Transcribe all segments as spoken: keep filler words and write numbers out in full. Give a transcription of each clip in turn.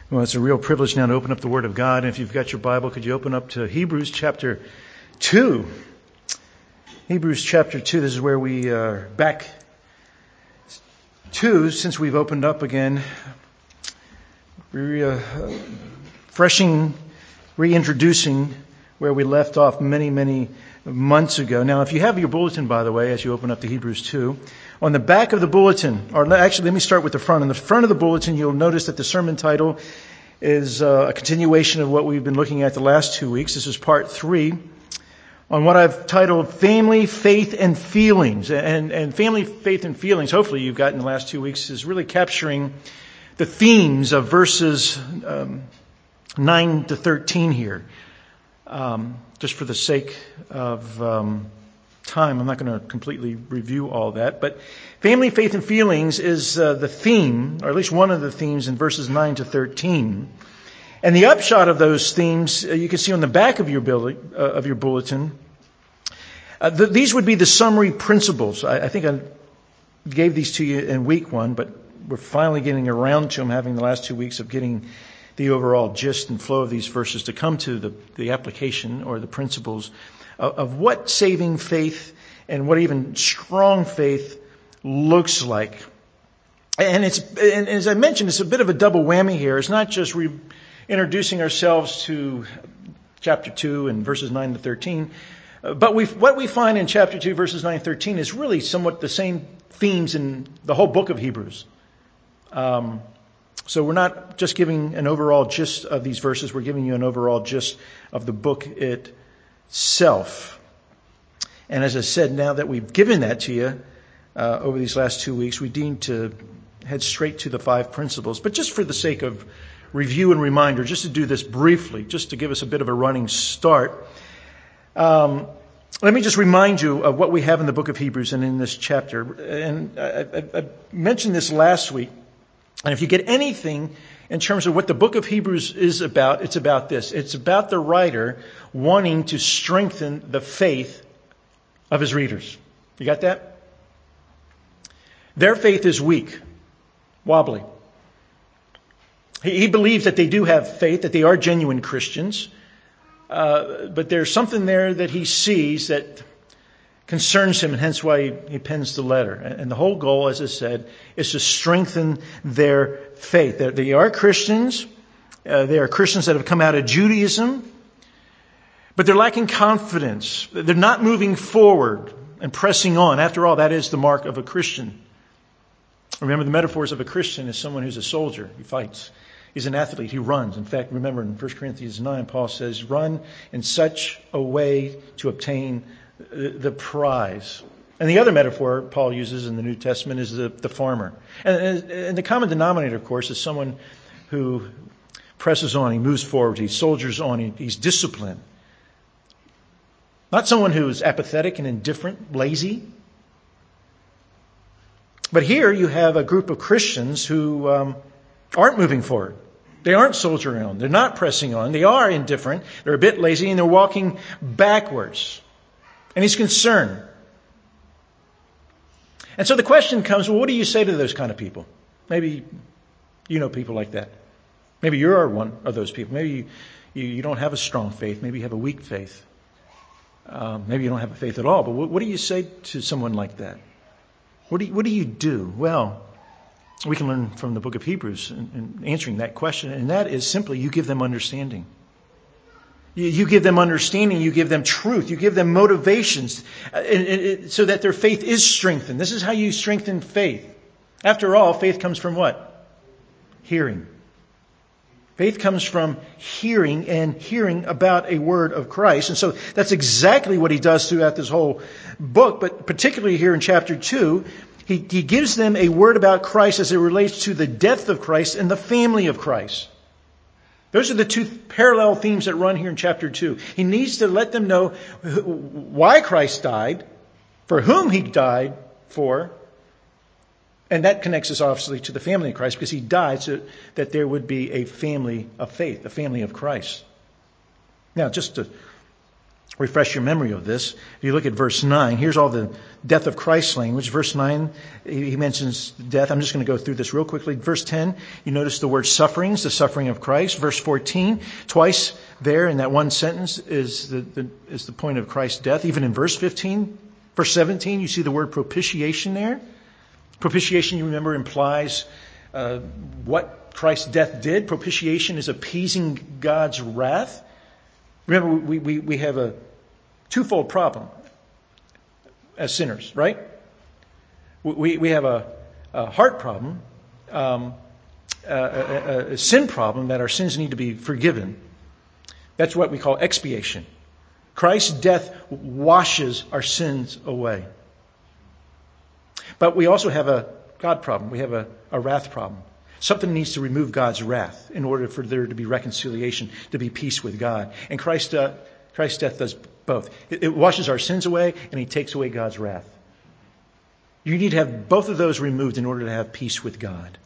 Well, it's a real privilege now to open up the Word of God. And if you've got your Bible, could you open up to Hebrews chapter two? Hebrews chapter two, this is where we are back to, since we've opened up again, refreshing, reintroducing where we left off many, many months ago. Now, if you have your bulletin, by the way, as you open up to Hebrews two, on the back of the bulletin, or actually let me start with the front. On the front of the bulletin, you'll notice that the sermon title is uh, a continuation of what we've been looking at the last two weeks. This is part three on what I've titled Family, Faith, and Feelings. And, and Family, Faith, and Feelings, hopefully you've got in the last two weeks, is really capturing the themes of verses um, nine to thirteen here. Um, just for the sake of um, time, I'm not going to completely review all that. But family, faith, and feelings is uh, the theme, or at least one of the themes in verses nine to thirteen. And the upshot of those themes, uh, you can see on the back of your, bill- uh, of your bulletin. Uh, th- these would be the summary principles. I, I think I gave these to you in week one, but we're finally getting around to them, having the last two weeks of getting the overall gist and flow of these verses to come to the, the application or the principles of, of what saving faith and what even strong faith looks like. And it's, and as I mentioned, it's a bit of a double whammy here. It's not just re- introducing ourselves to chapter two and verses nine to thirteen, but we what we find in chapter two, verses nine to thirteen is really somewhat the same themes in the whole book of Hebrews. Um, So we're not just giving an overall gist of these verses, we're giving you an overall gist of the book itself. And as I said, now that we've given that to you uh, over these last two weeks, we need to head straight to the five principles. But just for the sake of review and reminder, just to do this briefly, just to give us a bit of a running start, um, let me just remind you of what we have in the book of Hebrews and in this chapter. And I, I, I mentioned this last week. And if you get anything in terms of what the book of Hebrews is about, it's about this. It's about the writer wanting to strengthen the faith of his readers. You got that? Their faith is weak, wobbly. He, he believes that they do have faith, that they are genuine Christians. Uh, but there's something there that he sees that concerns him, and hence why he, he pens the letter. And the whole goal, as I said, is to strengthen their faith. They're, they are Christians. Uh, they are Christians that have come out of Judaism. But they're lacking confidence. They're not moving forward and pressing on. After all, that is the mark of a Christian. Remember, the metaphors of a Christian is someone who's a soldier. He fights. He's an athlete. He runs. In fact, remember in First Corinthians nine, Paul says, run in such a way to obtain the prize. And the other metaphor Paul uses in the New Testament is the, the farmer. And, and the common denominator, of course, is someone who presses on, he moves forward, he soldiers on, he, he's disciplined. Not someone who is apathetic and indifferent, lazy. But here you have a group of Christians who um, aren't moving forward. They aren't soldiering on. They're not pressing on. They are indifferent. They're a bit lazy, and they're walking backwards. And he's concerned. And so the question comes, well, what do you say to those kind of people? Maybe you know people like that. Maybe you're one of those people. Maybe you, you, you don't have a strong faith. Maybe you have a weak faith. Um, maybe you don't have a faith at all. But what, what do you say to someone like that? What do you, what do, you do? Well, we can learn from the book of Hebrews in, in answering that question. And that is simply you give them understanding. You give them understanding, you give them truth, you give them motivations so that their faith is strengthened. This is how you strengthen faith. After all, faith comes from what? Hearing. Faith comes from hearing and hearing about a word of Christ. And so that's exactly what he does throughout this whole book. But particularly here in chapter two, he, he gives them a word about Christ as it relates to the death of Christ and the family of Christ. Those are the two parallel themes that run here in chapter two. He needs to let them know why Christ died, for whom he died for, and that connects us obviously to the family of Christ because he died so that there would be a family of faith, a family of Christ. Now, just to refresh your memory of this. If you look at verse nine, here's all the death of Christ language. Verse nine, he mentions death. I'm just going to go through this real quickly. Verse ten, you notice the word sufferings, the suffering of Christ. Verse fourteen, twice there in that one sentence is the, the is the point of Christ's death. Even in verse fifteen, verse seventeen, you see the word propitiation there. Propitiation, you remember, implies uh, what Christ's death did. Propitiation is appeasing God's wrath. Remember, we, we, we have a twofold problem as sinners, right? We, we have a, a heart problem, um, a, a, a sin problem that our sins need to be forgiven. That's what we call expiation. Christ's death washes our sins away. But we also have a God problem. We have a, a wrath problem. Something needs to remove God's wrath in order for there to be reconciliation, to be peace with God. And Christ, uh, Christ's death does both. It, it washes our sins away and he takes away God's wrath. You need to have both of those removed in order to have peace with God.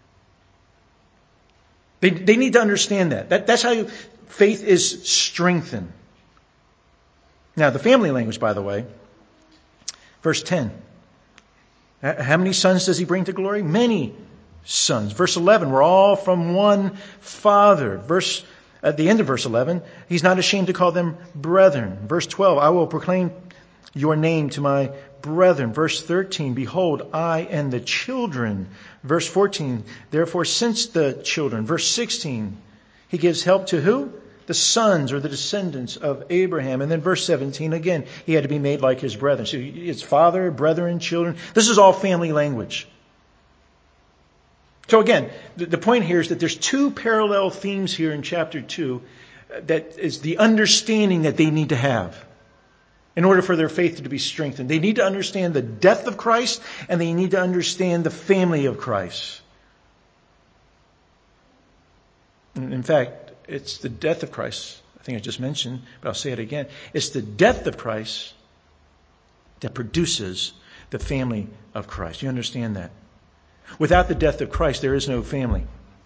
They, they need to understand that. that. That's how faith is strengthened. Now, the family language, by the way, verse ten. How many sons does he bring to glory? Many sons. Verse eleven, we're all from one Father. Verse at the end of verse eleven, he's not ashamed to call them brethren. Verse twelve, I will proclaim your name to my brethren. Verse thirteen, behold, I and the children. Verse fourteen, therefore since the children. Verse sixteen, he gives help to who? The sons or the descendants of Abraham. And then verse seventeen, again, he had to be made like his brethren. So it's father, brethren, children. This is all family language. So again, the point here is that there's two parallel themes here in chapter two that is the understanding that they need to have in order for their faith to be strengthened. They need to understand the death of Christ and they need to understand the family of Christ. In fact, it's the death of Christ. I think I just mentioned, but I'll say it again. It's the death of Christ that produces the family of Christ. You understand that? Without the death of Christ, there is no family.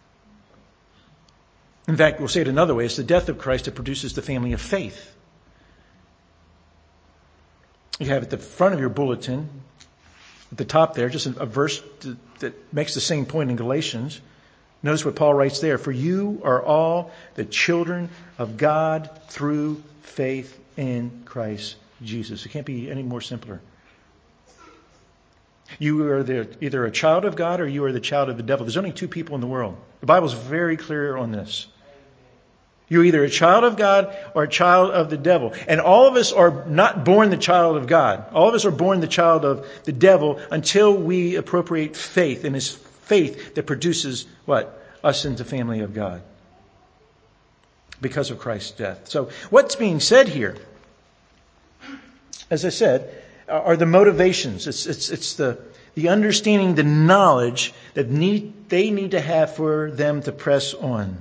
In fact, we'll say it another way. It's the death of Christ that produces the family of faith. You have at the front of your bulletin, at the top there, just a, a verse to, that makes the same point in Galatians. Notice what Paul writes there. For you are all the children of God through faith in Christ Jesus. It can't be any more simpler. You are the, either a child of God or you are the child of the devil. There's only two people in the world. The Bible is very clear on this. You're either a child of God or a child of the devil. And all of us are not born the child of God. All of us are born the child of the devil until we appropriate faith. And it's faith that produces what? Us into the family of God. Because of Christ's death. So what's being said here, as I said, are the motivations. It's, it's, it's the, the understanding, the knowledge that need, they need to have for them to press on.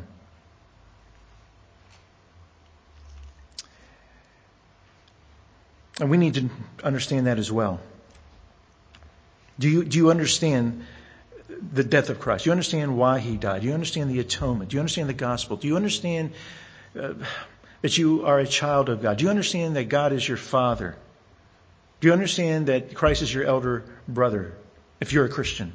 And we need to understand that as well. Do you, do you understand the death of Christ? Do you understand why he died? Do you understand the atonement? Do you understand the gospel? Do you understand uh, that you are a child of God? Do you understand that God is your father? Do you understand that Christ is your elder brother if you're a Christian?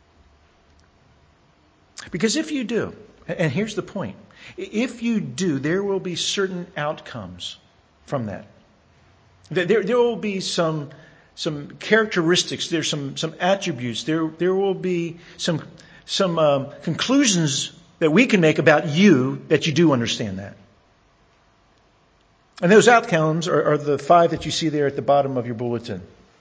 Because if you do, and here's the point, if you do, there will be certain outcomes from that. There, there will be some some characteristics. There's some some attributes. There there will be some some um, conclusions that we can make about you that you do understand that. And those outcomes are, are the five that you see there at the bottom of your bulletin.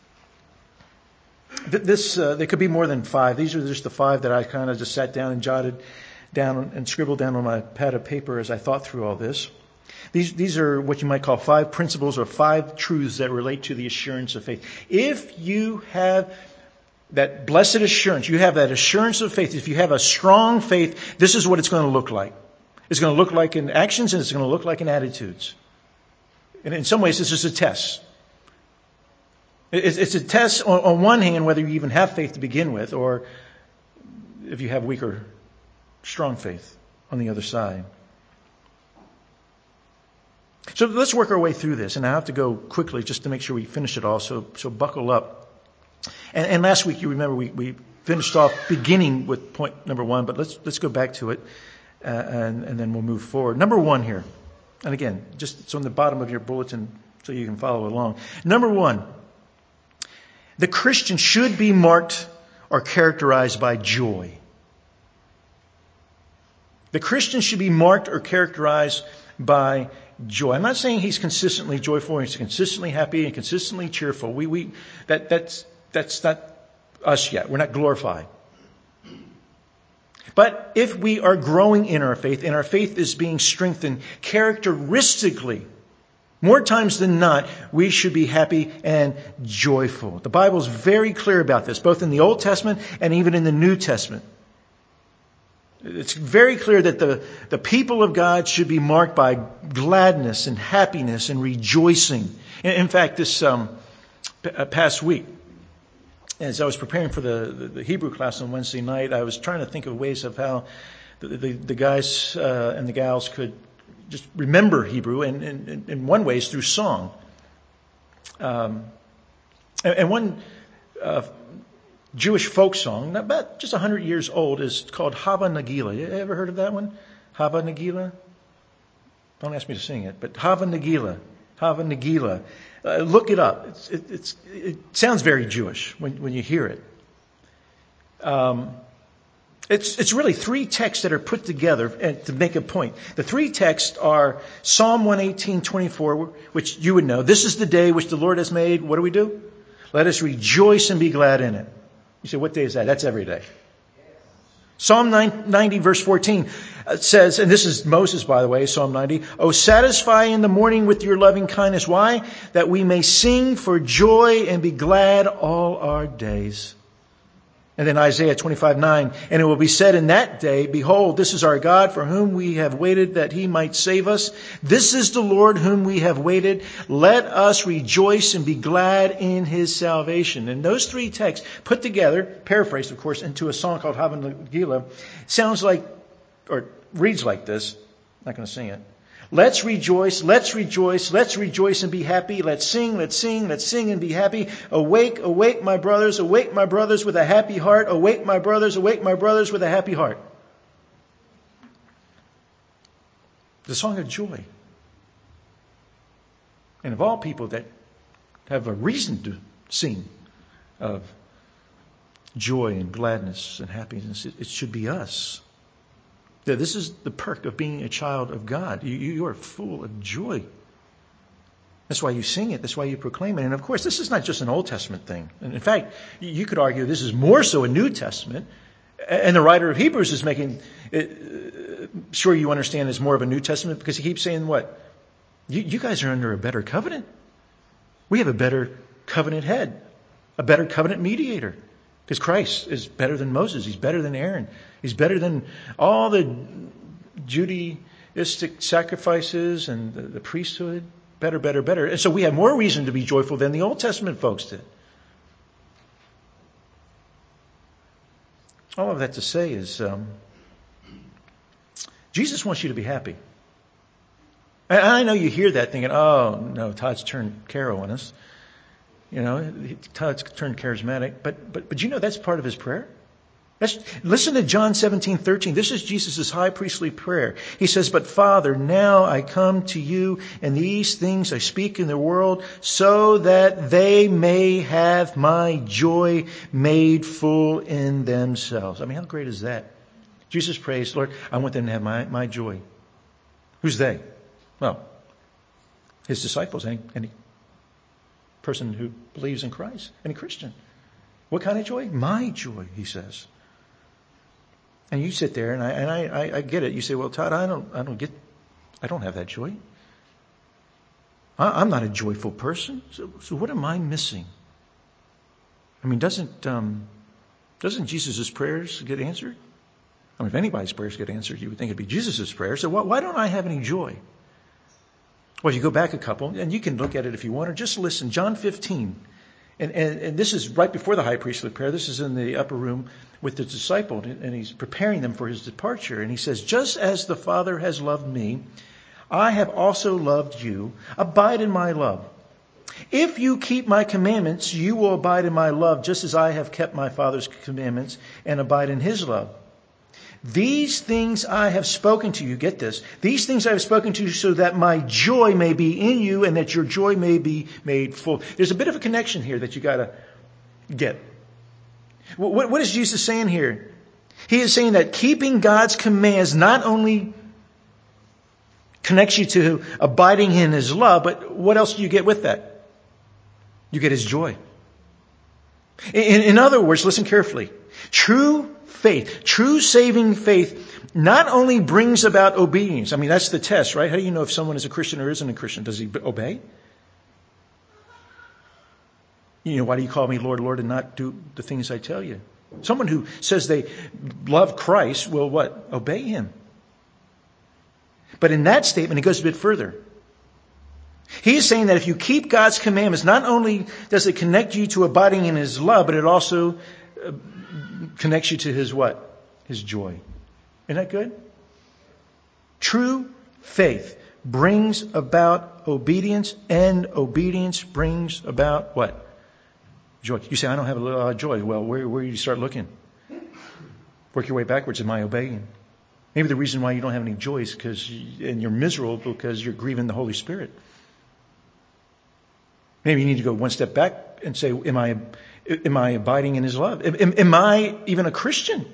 This uh, there could be more than five. These are just the five that I kind of just sat down and jotted down and scribbled down on my pad of paper as I thought through all this. These, these are what you might call five principles or five truths that relate to the assurance of faith. If you have that blessed assurance, you have that assurance of faith, if you have a strong faith, this is what it's going to look like. It's going to look like in actions and it's going to look like in attitudes. And in some ways, this is a test. It's, it's a test on, on one hand, whether you even have faith to begin with, or if you have weak or strong faith on the other side. So let's work our way through this. And I have to go quickly just to make sure we finish it all. So, so buckle up. And, and last week, you remember, we, we finished off beginning with point number one, but let's, let's go back to it. Uh, and, and then we'll move forward. Number one here. And again, just it's on the bottom of your bulletin so you can follow along. Number one. The Christian should be marked or characterized by joy. The Christian should be marked or characterized by joy. I'm not saying he's consistently joyful, he's consistently happy and consistently cheerful. We, we, that, that's, that's not us yet. We're not glorified. But if we are growing in our faith, and our faith is being strengthened characteristically, more times than not, we should be happy and joyful. The Bible is very clear about this, both in the Old Testament and even in the New Testament. It's very clear that the, the people of God should be marked by gladness and happiness and rejoicing. In, in fact, this um, p- past week, as I was preparing for the, the, the Hebrew class on Wednesday night, I was trying to think of ways of how the, the, the guys uh, and the gals could just remember Hebrew, and in one way is through song. Um, and, and one uh, Jewish folk song, about just a hundred years old, is called Hava Nagila. You ever heard of that one? Hava Nagila? Don't ask me to sing it, but Hava Nagila. Hava Nagila. Uh, look it up. It's, it, it's, it sounds very Jewish when, when you hear it. Um, It's, it's really three texts that are put together to make a point. The three texts are Psalm one eighteen twenty-four, which you would know. This is the day which the Lord has made. What do we do? Let us rejoice and be glad in it. You say, what day is that? That's every day. Psalm ninety verse fourteen says, and this is Moses, by the way, Psalm ninety, "Oh, satisfy in the morning with your loving kindness." Why? That we may sing for joy and be glad all our days. And then Isaiah twenty-five nine, "And it will be said in that day, Behold, this is our God for whom we have waited that he might save us. This is the Lord whom we have waited. Let us rejoice and be glad in his salvation." And those three texts put together, paraphrased of course, into a song called Hava Nagila, sounds like, or reads like this. I'm not going to sing it. Let's rejoice, let's rejoice, let's rejoice and be happy. Let's sing, let's sing, let's sing and be happy. Awake, awake, my brothers, awake, my brothers, with a happy heart. Awake, my brothers, awake, my brothers, with a happy heart. The song of joy. And of all people that have a reason to sing of joy and gladness and happiness, it, it should be us. Yeah, this is the perk of being a child of God. You, you are full of joy. That's why you sing it. That's why you proclaim it. And of course, this is not just an Old Testament thing. And in fact, you could argue this is more so a New Testament. And the writer of Hebrews is making it, uh, sure you understand it's more of a New Testament, because he keeps saying what? You, you guys are under a better covenant. We have a better covenant head, a better covenant mediator. Because Christ is better than Moses. He's better than Aaron. He's better than all the Judaistic sacrifices and the, the priesthood. Better, better, better. And so we have more reason to be joyful than the Old Testament folks did. All of that to say is, um, Jesus wants you to be happy. And I know you hear that thinking, oh, no, Todd's turned Carol on us. You know, Todd's turned charismatic. But, but, but you know that's part of his prayer? That's, listen to John seventeen thirteen. This is Jesus' high priestly prayer. He says, "But Father, now I come to you, and these things I speak in the world, so that they may have my joy made full in themselves." I mean, how great is that? Jesus prays, "Lord, I want them to have my, my joy." Who's they? Well, his disciples, any, any person who believes in Christ, any Christian. What kind of joy? My joy, he says. And you sit there, and I and I, I get it. You say, "Well, Todd, I don't, I don't get, I don't have that joy. I, I'm not a joyful person. So, so what am I missing?" I mean, doesn't um, doesn't Jesus' prayers get answered? I mean, if anybody's prayers get answered, you would think it'd be Jesus' prayer. So why, why don't I have any joy? Well, you go back a couple, and you can look at it if you want, or just listen. John fifteen. And, and, and this is right before the high priestly prayer. This is in the upper room with the disciple, and he's preparing them for his departure. And he says, "Just as the Father has loved me, I have also loved you. Abide in my love. If you keep my commandments, you will abide in my love, just as I have kept my Father's commandments and abide in his love. These things I have spoken to you, get this, these things I have spoken to you so that my joy may be in you and that your joy may be made full. There's a bit of a connection here that you got to get. What, what is Jesus saying here? He is saying that keeping God's commands not only connects you to abiding in his love, but what else do you get with that? You get his joy. In, in other words, listen carefully. True faith, true saving faith, not only brings about obedience. I mean, that's the test, right? How do you know if someone is a Christian or isn't a Christian? Does he obey? You know, why do you call me Lord, Lord, and not do the things I tell you? Someone who says they love Christ will what? Obey him. But in that statement, it goes a bit further. He is saying that if you keep God's commandments, not only does it connect you to abiding in his love, but it also uh, connects you to his what? His joy. Isn't that good? True faith brings about obedience, and obedience brings about what? Joy. You say, I don't have a lot of joy. Well, where, where do you start looking? Work your way backwards. Am I obeying? Maybe the reason why you don't have any joy is because, you, and you're miserable because you're grieving the Holy Spirit. Maybe you need to go one step back and say, am I, am I abiding in his love? Am, am I even a Christian?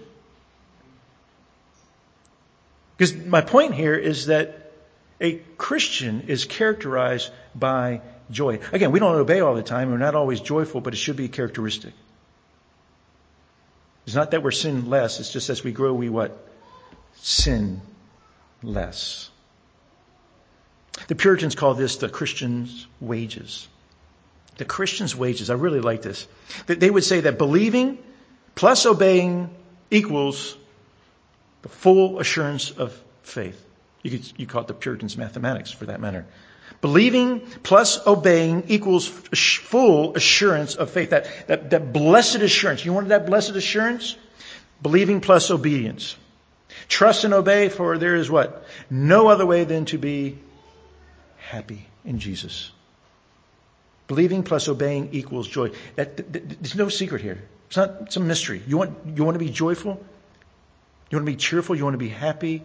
Because my point here is that a Christian is characterized by joy. Again, we don't obey all the time. We're not always joyful, but it should be a characteristic. It's not that we're sin less. It's just as we grow, we what? Sin less. The Puritans call this the Christian's wages. The Christian's wages. I really like this. They would say that believing plus obeying equals the full assurance of faith. You could you call it the Puritans' mathematics for that matter. Believing plus obeying equals full assurance of faith. That, that, that blessed assurance. You wanted that blessed assurance? Believing plus obedience. Trust and obey, for there is what? No other way than to be happy in Jesus. Believing plus obeying equals joy. That, that, that, there's no secret here. It's not some mystery. You want, you want to be joyful? You want to be cheerful? You want to be happy?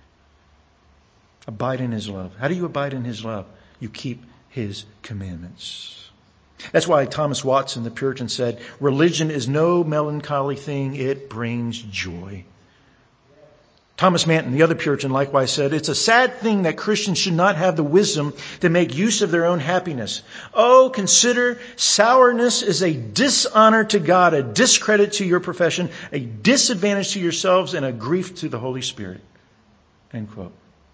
Abide in his love. How do you abide in his love? You keep his commandments. That's why Thomas Watson, the Puritan, said, religion is no melancholy thing. It brings joy. Thomas Manton, the other Puritan, likewise said, it's a sad thing that Christians should not have the wisdom to make use of their own happiness. Oh, consider sourness is a dishonor to God, a discredit to your profession, a disadvantage to yourselves, and a grief to the Holy Spirit. End quote.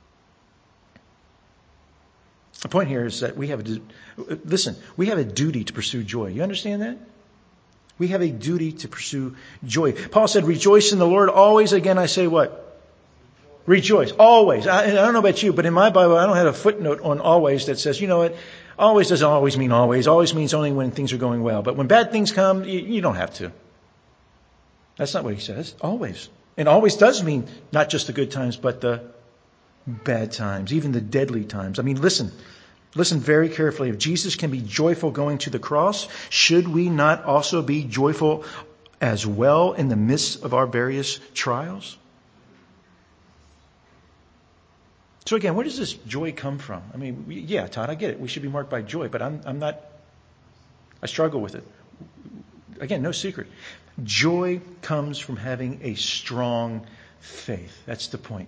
The point here is that we have a, listen, we have a duty to pursue joy. You understand that? We have a duty to pursue joy. Paul said, rejoice in the Lord always. Again, I say what? Rejoice. Always. I, I don't know about you, but in my Bible, I don't have a footnote on always that says, you know what? Always doesn't always mean always. Always means only when things are going well. But when bad things come, you, you don't have to. That's not what he says. Always. And always does mean not just the good times, but the bad times, even the deadly times. I mean, listen. Listen very carefully. If Jesus can be joyful going to the cross, should we not also be joyful as well in the midst of our various trials? So again, where does this joy come from? I mean, yeah, Todd, I get it. We should be marked by joy, but I'm, I'm not, I struggle with it. Again, no secret. Joy comes from having a strong faith. That's the point.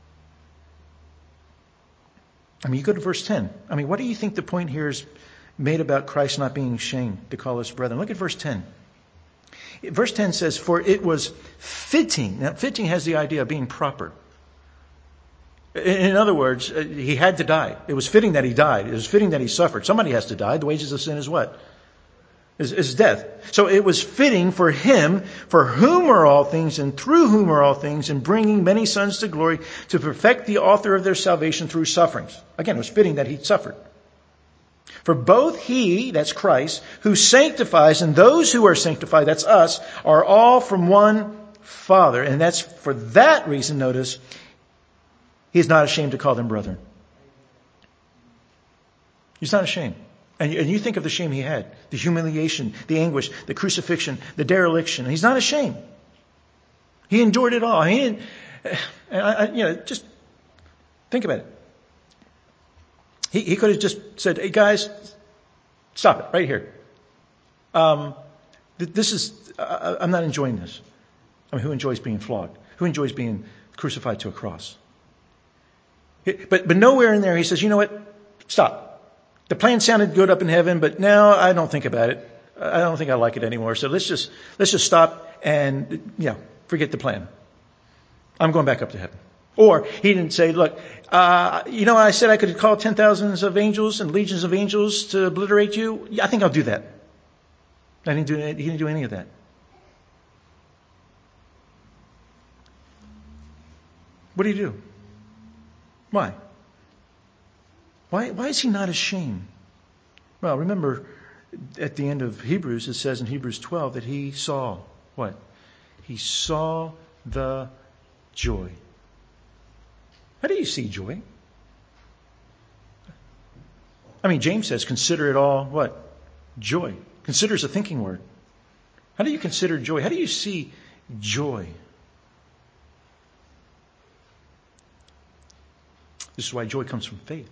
I mean, you go to verse ten. I mean, what do you think the point here is made about Christ not being ashamed to call us brethren? Look at verse ten. Verse ten says, for it was fitting. Now, fitting has the idea of being proper. In other words, he had to die. It was fitting that he died. It was fitting that he suffered. Somebody has to die. The wages of sin is what? Is, is death. So it was fitting for him, for whom are all things and through whom are all things, and bringing many sons to glory, to perfect the author of their salvation through sufferings. Again, it was fitting that he suffered. For both he, that's Christ, who sanctifies, and those who are sanctified, that's us, are all from one Father. And that's for that reason, notice, he is not ashamed to call them brethren. He's not ashamed. And you, and you think of the shame he had, the humiliation, the anguish, the crucifixion, the dereliction. He's not ashamed. He endured it all. He didn't, and I, I, you know, just think about it. He, he could have just said, "Hey guys, stop it right here. Um, th- this is, uh, I'm not enjoying this." I mean, who enjoys being flogged? Who enjoys being crucified to a cross? But, but nowhere in there he says, "You know what? Stop. The plan sounded good up in heaven, but now I don't think about it. I don't think I like it anymore. So let's just, let's just stop and, yeah, forget the plan. I'm going back up to heaven." Or he didn't say, "Look, uh, you know, I said I could call ten thousands of angels and legions of angels to obliterate you. Yeah, I think I'll do that." I didn't do, he didn't do any of that. What do you do? Why? Why, why is he not ashamed? Well, remember at the end of Hebrews, it says in Hebrews twelve that he saw what? He saw the joy. How do you see joy? I mean, James says, consider it all what? Joy. Consider is a thinking word. How do you consider joy? How do you see joy? This is why joy comes from faith.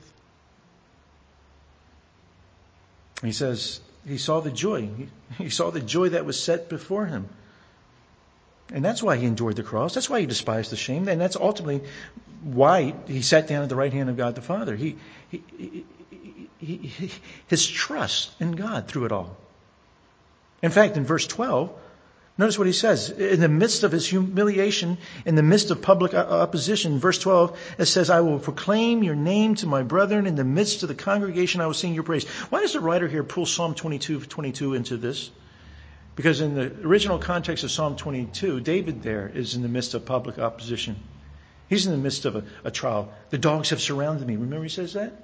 He says he saw the joy. He, he saw the joy that was set before him. And that's why he endured the cross. That's why he despised the shame. And that's ultimately why he sat down at the right hand of God the Father. He, he, he, he, he, his trust in God through it all. In fact, in verse twelve, notice what he says. In the midst of his humiliation, in the midst of public opposition, verse twelve, it says, "I will proclaim your name to my brethren. In the midst of the congregation, I will sing your praise." Why does the writer here pull Psalm twenty-two, twenty-two into this? Because in the original context of Psalm twenty-two, David there is in the midst of public opposition. He's in the midst of a, a trial. The dogs have surrounded me. Remember he says that?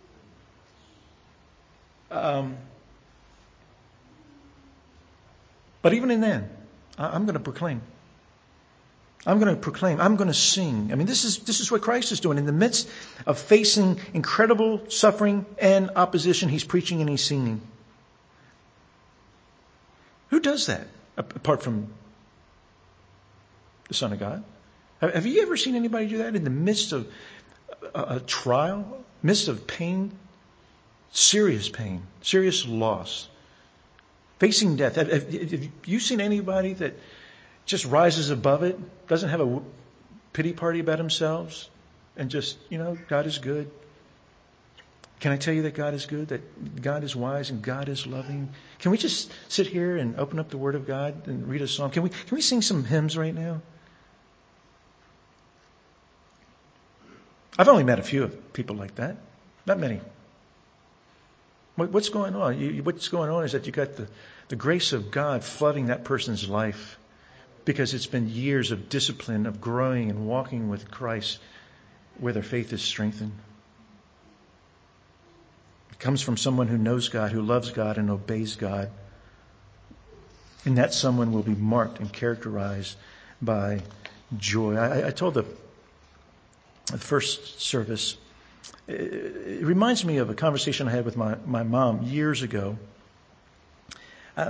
Um, but even in that, I'm going to proclaim. I'm going to proclaim. I'm going to sing. I mean, this is this is what Christ is doing. In the midst of facing incredible suffering and opposition, he's preaching and he's singing. Who does that apart from the Son of God? Have you ever seen anybody do that in the midst of a trial, midst of pain, serious pain, serious loss, facing death? Have, have, have you seen anybody that just rises above it, doesn't have a pity party about themselves, and just, you know, God is good? Can I tell you that God is good, that God is wise and God is loving? Can we just sit here and open up the Word of God and read a song? Can we, can we sing some hymns right now? I've only met a few of people like that. Not many. What, what's going on? You, what's going on is that you got the, the grace of God flooding that person's life because it's been years of discipline, of growing and walking with Christ where their faith is strengthened. It comes from someone who knows God, who loves God and obeys God. And that someone will be marked and characterized by joy. I, I told the, the first service, it, it reminds me of a conversation I had with my, my mom years ago. Uh,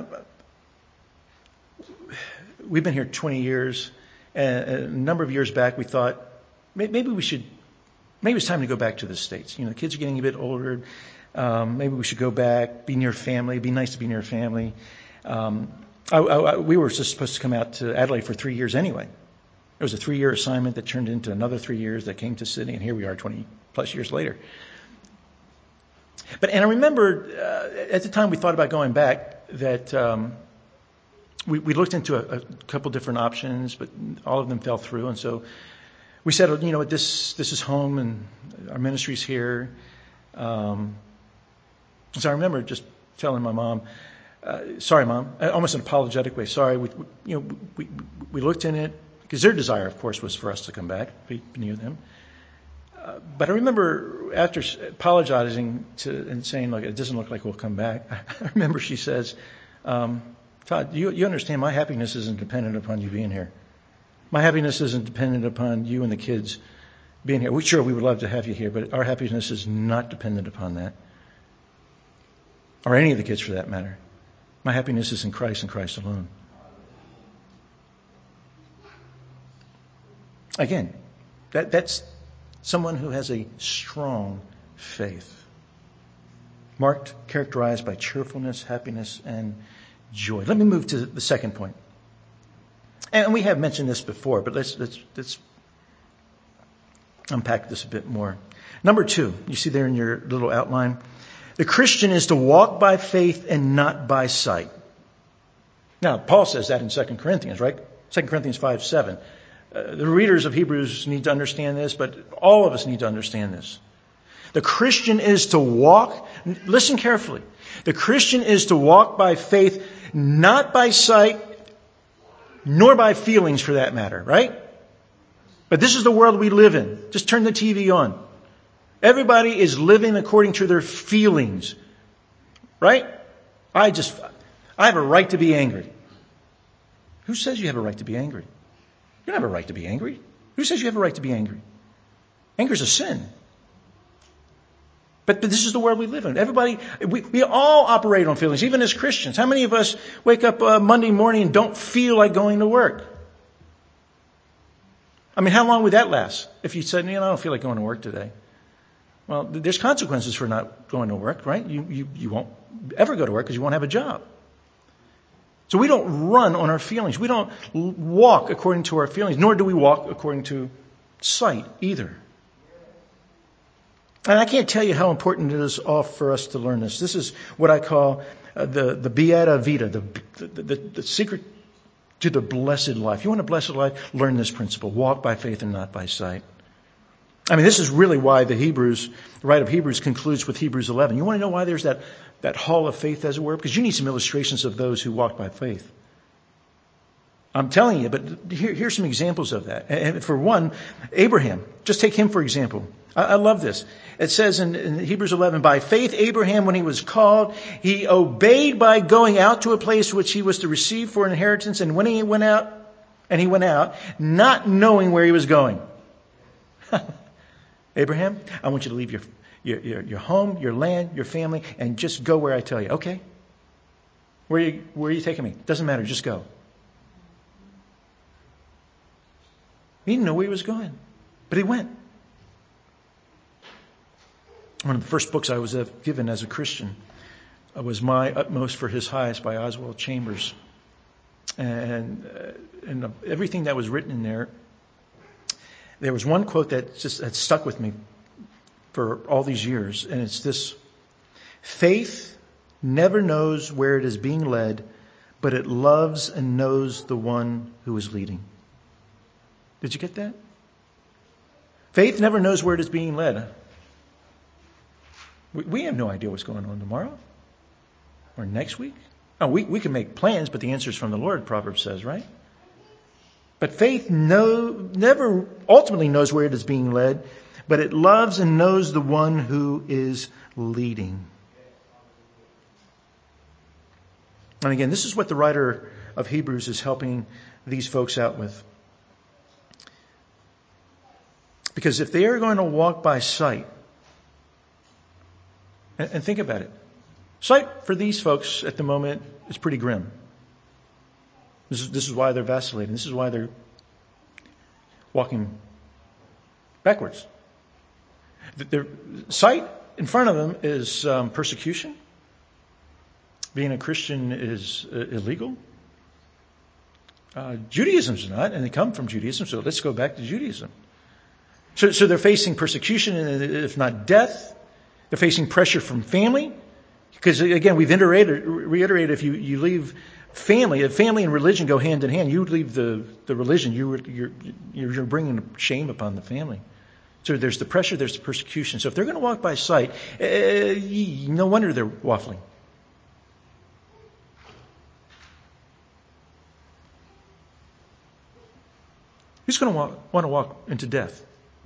we've been here twenty years. And a number of years back, we thought maybe we should, maybe it's time to go back to the States. You know, the kids are getting a bit older. Um, maybe we should go back, be near family. It'd be nice to be near family. Um, I, I, we were just supposed to come out to Adelaide for three years anyway. It was a three-year assignment that turned into another three years that came to Sydney, and here we are twenty plus years later. But and I remember uh, at the time we thought about going back that um, we, we looked into a, a couple different options, but all of them fell through, and so we said, you know what, this this is home, and our ministry's here. Um, so I remember just telling my mom, uh, "Sorry, Mom," almost in an apologetic way. Sorry, we, we you know we we looked in it because their desire, of course, was for us to come back, be near them. Uh, but I remember after apologizing to and saying, "Look, it doesn't look like we'll come back." I remember she says, um, "Todd, you you understand my happiness isn't dependent upon you being here. My happiness isn't dependent upon you and the kids being here. We sure we would love to have you here, but our happiness is not dependent upon that. or any of the kids for that matter. My happiness is in Christ and Christ alone. Again, that, that's someone who has a strong faith. Marked, characterized by cheerfulness, happiness, and joy. Let me move to the second point. And we have mentioned this before, but let's, let's, let's unpack this a bit more. Number two, you see there in your little outline, the Christian is to walk by faith and not by sight. Now, Paul says that in Second Corinthians, right? Second Corinthians five seven. Uh, the readers of Hebrews need to understand this, but all of us need to understand this. The Christian is to walk, listen carefully, the Christian is to walk by faith, not by sight, nor by feelings for that matter, right? But this is the world we live in. Just turn the T V on. Everybody is living according to their feelings, right? I just, I have a right to be angry. Who says you have a right to be angry? You don't have a right to be angry. Who says you have a right to be angry? Anger is a sin. But, but this is the world we live in. Everybody, we, we all operate on feelings, even as Christians. How many of us wake up uh, Monday morning and don't feel like going to work? I mean, how long would that last? If you said, you know, I don't feel like going to work today. Well, there's consequences for not going to work, right? You, you, you won't ever go to work because you won't have a job. So we don't run on our feelings. We don't walk according to our feelings, nor do we walk according to sight either. And I can't tell you how important it is all for us to learn this. This is what I call uh, the, the Beata Vita, the, the, the, the secret to the blessed life. You want a blessed life? Learn this principle. Walk by faith and not by sight. I mean, this is really why the Hebrews, the writer of Hebrews concludes with Hebrews eleven. You want to know why there's that, that hall of faith, as it were? Because you need some illustrations of those who walk by faith. I'm telling you, but here, here's some examples of that. And for one, Abraham. Just take him for example. I, I love this. It says in, in Hebrews eleven, by faith Abraham, when he was called, he obeyed by going out to a place which he was to receive for an inheritance. And when he went out, and he went out, not knowing where he was going. Abraham, I want you to leave your, your, your, your home, your land, your family, and just go where I tell you. Okay? Where are you, where are you taking me? Doesn't matter. Just go. He didn't know where he was going, but he went. One of the first books I was given as a Christian was My Utmost for His Highest by Oswald Chambers. And, uh, and everything that was written in there, there was one quote that just had stuck with me for all these years, and it's this: faith never knows where it is being led, but it loves and knows the one who is leading. Did you get that? Faith never knows where it is being led. We, we have no idea what's going on tomorrow or next week. Oh, we, we can make plans, but the answer is from the Lord, Proverbs says, right? But faith no, never ultimately knows where it is being led, but it loves and knows the one who is leading. And again, this is what the writer of Hebrews is helping these folks out with. Because if they are going to walk by sight, and, and think about it, sight for these folks at the moment is pretty grim. This is, this is why they're vacillating. This is why they're walking backwards. Their sight in front of them is um, persecution. Being a Christian is uh, illegal. Uh, Judaism's not, and they come from Judaism, so let's go back to Judaism. So, so they're facing persecution, and if not death. They're facing pressure from family. Because again, we've iterated, reiterated, if you, you leave family, if family and religion go hand in hand, you leave the, the religion, you, you're, you're bringing shame upon the family. So there's the pressure, there's the persecution. So if they're going to walk by sight, uh, no wonder they're waffling. Who's going to walk, want to walk into death?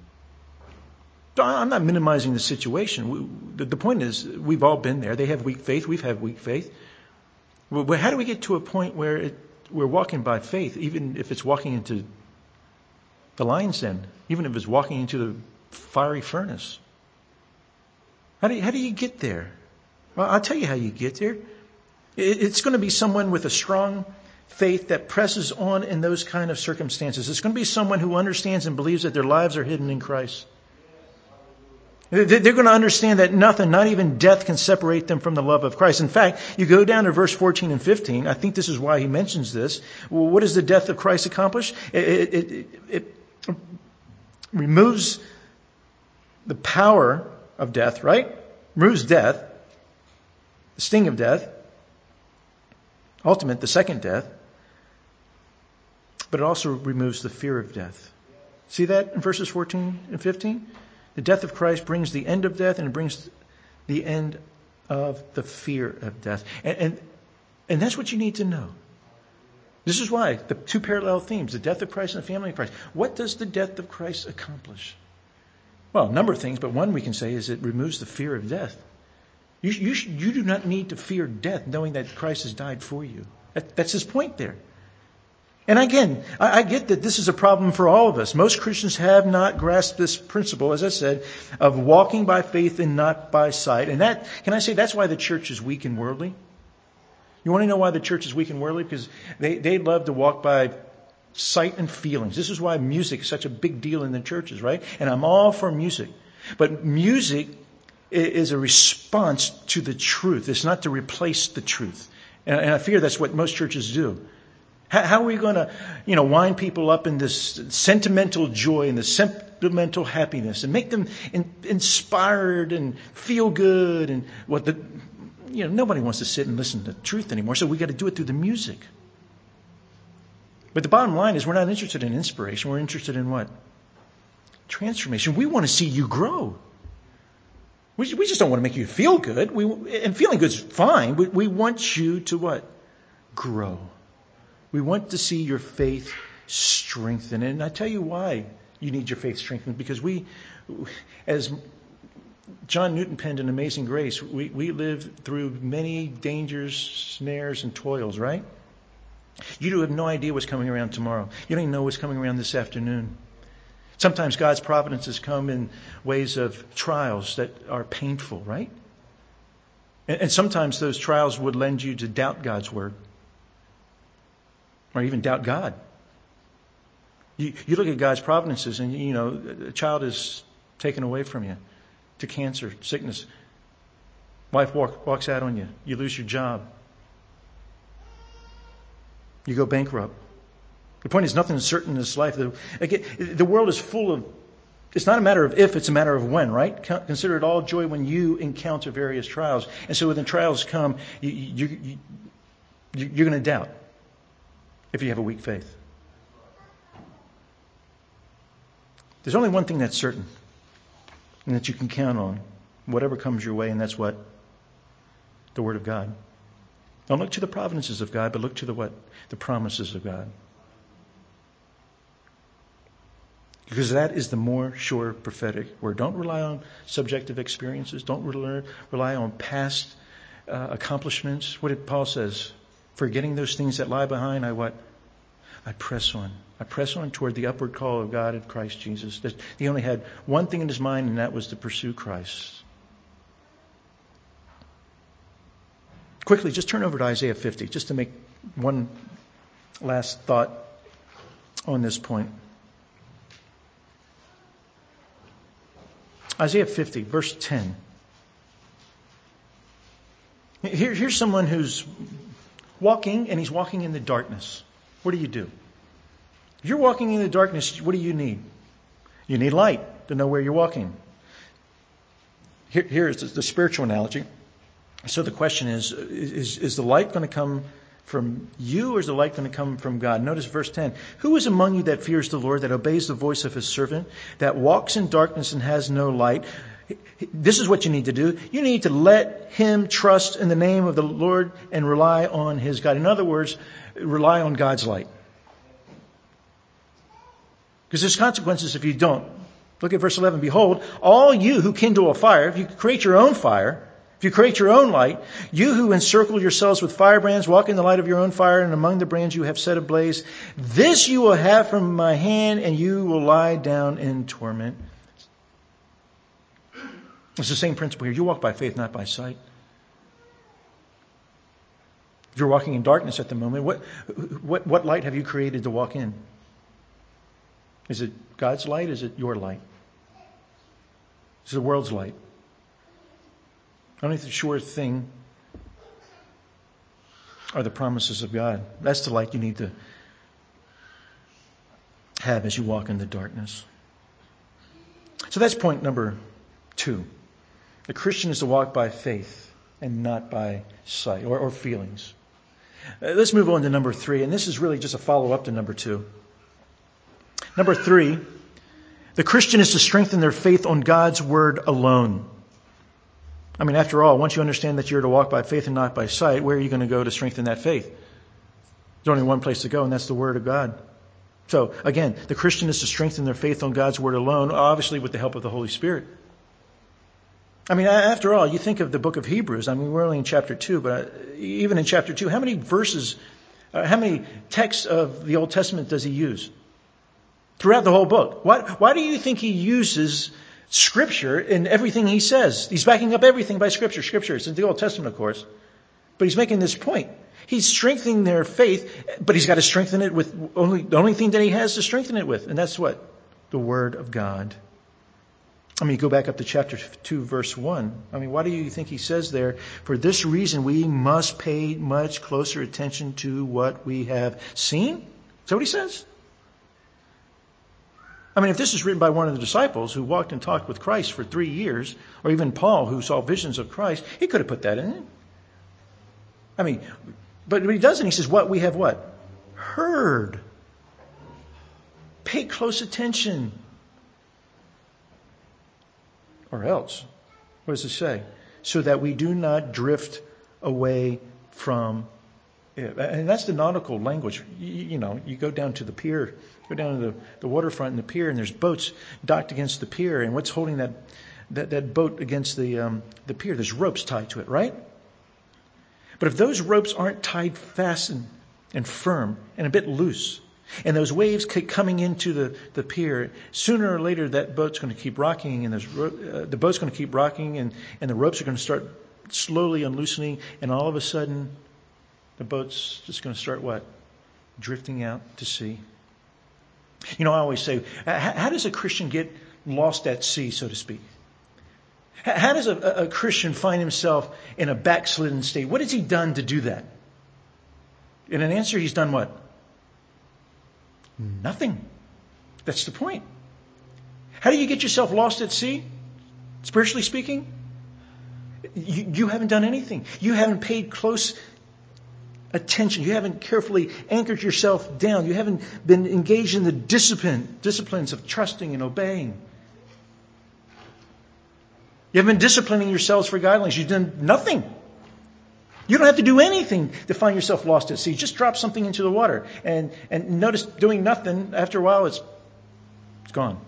I'm not minimizing the situation. We, the, the point is, we've all been there. They have weak faith. We've had weak faith. Well, how do we get to a point where it, we're walking by faith, even if it's walking into the lion's den, even if it's walking into the fiery furnace? How do you, how do you get there? Well, I'll tell you how you get there. It's going to be someone with a strong faith that presses on in those kind of circumstances. It's going to be someone who understands and believes that their lives are hidden in Christ. They're going to understand that nothing, not even death, can separate them from the love of Christ. In fact, you go down to verse fourteen and fifteen. I think this is why he mentions this. Well, what does the death of Christ accomplish? It, it, it, it removes the power of death, right? Removes death, the sting of death, ultimate, the second death. But it also removes the fear of death. See that in verses fourteen and fifteen? The death of Christ brings the end of death, and it brings the end of the fear of death. And, and, and that's what you need to know. This is why the two parallel themes, the death of Christ and the family of Christ. What does the death of Christ accomplish? Well, a number of things, but one we can say is it removes the fear of death. You, you, you do not need to fear death knowing that Christ has died for you. That, that's his point there. And again, I, I get that this is a problem for all of us. Most Christians have not grasped this principle, as I said, of walking by faith and not by sight. And that, can I say, that's why the church is weak and worldly? You want to know why the church is weak and worldly? Because they, they love to walk by sight and feelings. This is why music is such a big deal in the churches, right? And I'm all for music. But music is a response to the truth. It's not to replace the truth. And, and I fear that's what most churches do. How are we going to, you know, wind people up in this sentimental joy and this sentimental happiness and make them in, inspired and feel good and what the, you know, nobody wants to sit and listen to the truth anymore. So we got to do it through the music. But the bottom line is we're not interested in inspiration. We're interested in what? Transformation. We want to see you grow. We, we just don't want to make you feel good. We, and feeling good's fine. We, we want you to what? Grow. We want to see your faith strengthened. And I tell you why you need your faith strengthened. Because we, as John Newton penned in Amazing Grace, we, we live through many dangers, snares, and toils, right? You have no idea what's coming around tomorrow. You don't even know what's coming around this afternoon. Sometimes God's providences come in ways of trials that are painful, right? And, and sometimes those trials would lend you to doubt God's word. Or even doubt God. You, you look at God's providences and, you know, a child is taken away from you to cancer, sickness. Wife walk, walks out on you. You lose your job. You go bankrupt. The point is nothing is certain in this life. The, again, the world is full of, it's not a matter of if, it's a matter of when, right? Consider it all joy when you encounter various trials. And so when the trials come, you, you, you, you're going to doubt. If you have a weak faith. There's only one thing that's certain and that you can count on, whatever comes your way, and that's what? The Word of God. Don't look to the providences of God, but look to the what? The promises of God. Because that is the more sure prophetic word. Don't rely on subjective experiences. Don't rely, rely on past uh, accomplishments. What did Paul says? Forgetting those things that lie behind, I what? I press on. I press on toward the upward call of God in Christ Jesus. He only had one thing in his mind, and that was to pursue Christ. Quickly, just turn over to Isaiah fifty, just to make one last thought on this point. Isaiah fifty, verse ten. Here, here's someone who's walking, and he's walking in the darkness. What do you do? If you're walking in the darkness, what do you need? You need light to know where you're walking. Here, here is the, the spiritual analogy. So the question is, is, is the light going to come from you, or is the light going to come from God? Notice verse ten. Who is among you that fears the Lord, that obeys the voice of his servant, that walks in darkness and has no light? This is what you need to do. You need to let him trust in the name of the Lord and rely on his God. In other words, rely on God's light. Because there's consequences if you don't. Look at verse eleven. Behold, all you who kindle a fire, if you create your own fire, if you create your own light, you who encircle yourselves with firebrands, walk in the light of your own fire, and among the brands you have set ablaze, this you will have from my hand, and you will lie down in torment. It's the same principle here. You walk by faith, not by sight. you're walking in darkness at the moment, what, what, what light have you created to walk in? Is it God's light? Is it your light? Is it the world's light? Only the sure thing are the promises of God. That's the light you need to have as you walk in the darkness. So that's point number two. The Christian is to walk by faith and not by sight or, or feelings. Uh, let's move on to number three, and this is really just a follow-up to number two. Number three, the Christian is to strengthen their faith on God's word alone. I mean, after all, once you understand that you're to walk by faith and not by sight, where are you going to go to strengthen that faith? There's only one place to go, and that's the Word of God. So, again, the Christian is to strengthen their faith on God's Word alone, obviously with the help of the Holy Spirit. I mean, after all, you think of the book of Hebrews. I mean, we're only in chapter two, but even in chapter two, how many verses, uh, how many texts of the Old Testament does he use? Throughout the whole book. Why, why do you think he uses Scripture in everything he says? He's backing up everything by Scripture. Scripture, it's in the Old Testament, of course. But he's making this point. He's strengthening their faith, but he's got to strengthen it with only the only thing that he has to strengthen it with. And that's what? The Word of God. I mean, go back up to chapter two, verse one. I mean, why do you think he says there, for this reason we must pay much closer attention to what we have seen? Is that what he says? I mean, if this is written by one of the disciples who walked and talked with Christ for three years, or even Paul who saw visions of Christ, he could have put that in it. I mean, but he doesn't. He says, what we have what? Heard. Pay close attention. Or else, what does it say? So that we do not drift away from it. And that's the nautical language. You, you know, you go down to the pier, go down to the, the waterfront and the pier, and there's boats docked against the pier. And what's holding that that, that boat against the um, the pier? There's ropes tied to it, right? But if those ropes aren't tied fast and, and firm and a bit loose, and those waves keep coming into the, the pier, sooner or later that boat's going to keep rocking, and uh, the boat's going to keep rocking, and, and the ropes are going to start slowly unloosening, and all of a sudden the boat's just going to start what? Drifting out to sea. You know, I always say, how does a Christian get lost at sea, so to speak? How does a, a Christian find himself in a backslidden state? What has he done to do that? In an answer, he's done what? Nothing. That's the point. How do you get yourself lost at sea? Spiritually speaking? You, you haven't done anything. You haven't paid close attention. You haven't carefully anchored yourself down. You haven't been engaged in the discipline, disciplines of trusting and obeying. You haven't been disciplining yourselves for godliness. You've done nothing. You don't have to do anything to find yourself lost at sea. Just drop something into the water. And, and notice doing nothing, after a while, it's, it's gone.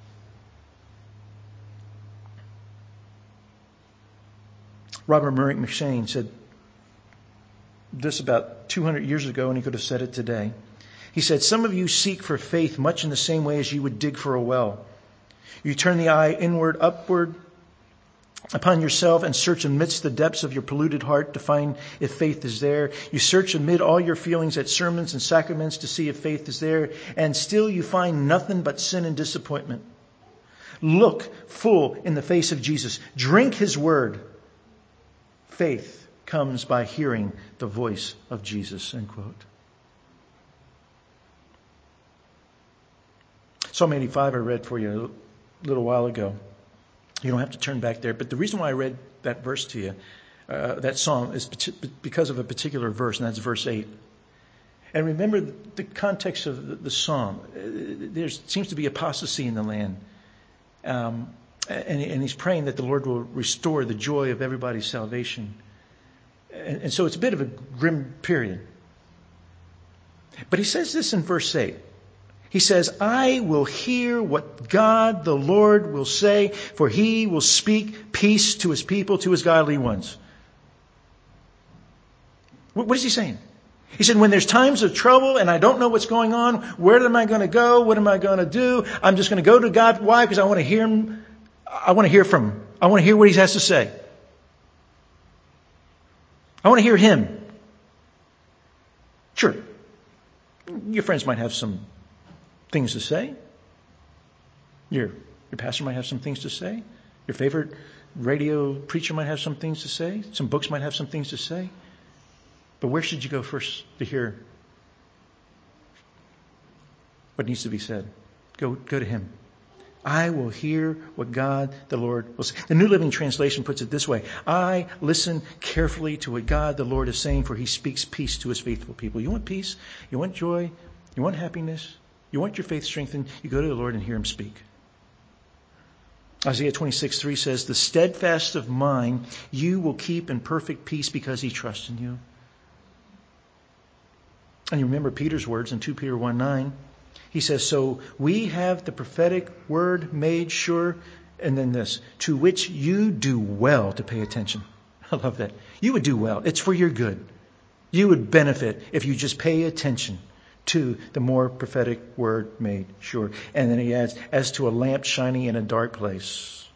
Robert Murray McCheyne said this about two hundred years ago, and he could have said it today. He said, some of you seek for faith much in the same way as you would dig for a well. You turn the eye inward, upward, upon yourself and search amidst the depths of your polluted heart to find if faith is there. You search amid all your feelings at sermons and sacraments to see if faith is there, and still you find nothing but sin and disappointment. Look full in the face of Jesus. Drink his word. Faith comes by hearing the voice of Jesus. End quote. Psalm eighty-five I read for you a little while ago. You don't have to turn back there. But the reason why I read that verse to you, uh, that psalm, is because of a particular verse, and that's verse eight. And remember the context of the, the psalm. There seems to be apostasy in the land. Um, and, and he's praying that the Lord will restore the joy of everybody's salvation. And, and so it's a bit of a grim period. But he says this in verse eight. He says, I will hear what God the Lord will say, for he will speak peace to his people, to his godly ones. What is he saying? He said, when there's times of trouble and I don't know what's going on, where am I going to go? What am I going to do? I'm just going to go to God. Why? Because I want to hear him. I want to hear from him. I want to hear what he has to say. I want to hear him. your friends might have some things to say. Your, your pastor might have some things to say. Your favorite radio preacher might have some things to say. Some books might have some things to say. But where should you go first to hear what needs to be said? Go, go to Him. I will hear what God the Lord will say. The New Living Translation puts it this way. I listen carefully to what God the Lord is saying, for He speaks peace to His faithful people. You want peace? You want joy? You want happiness? You want your faith strengthened? You go to the Lord and hear Him speak. Isaiah twenty-six three says, the steadfast of mind you will keep in perfect peace because he trusts in you. And you remember Peter's words in Second Peter one nine. He says, so we have the prophetic word made sure, and then this, to which you do well to pay attention. I love that. You would do well. It's for your good. You would benefit if you just pay attention to the more prophetic word made sure. And then he adds, as to a lamp shining in a dark place.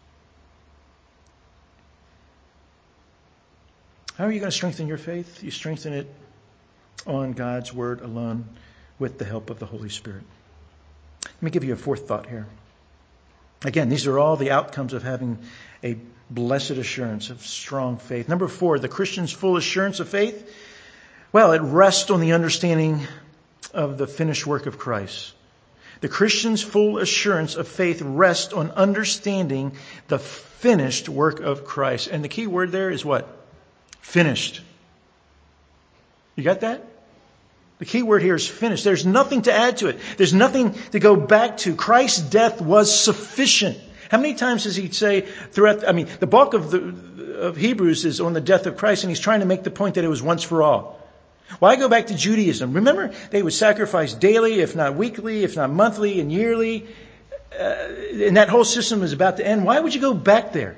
How are you going to strengthen your faith? You strengthen it on God's word alone with the help of the Holy Spirit. Let me give you a fourth thought here. Again, these are all the outcomes of having a blessed assurance of strong faith. Number four, the Christian's full assurance of faith. Well, it rests on the understanding of the finished work of Christ. The Christian's full assurance of faith rests on understanding the finished work of Christ. And the key word there is what? Finished. You got that? The key word here is finished. There's nothing to add to it. There's nothing to go back to. Christ's death was sufficient. How many times does he say throughout, I mean, the bulk of the of Hebrews is on the death of Christ, and he's trying to make the point that it was once for all. Why go back to Judaism? Remember, they would sacrifice daily, if not weekly, if not monthly and yearly. Uh, and that whole system is about to end. Why would you go back there?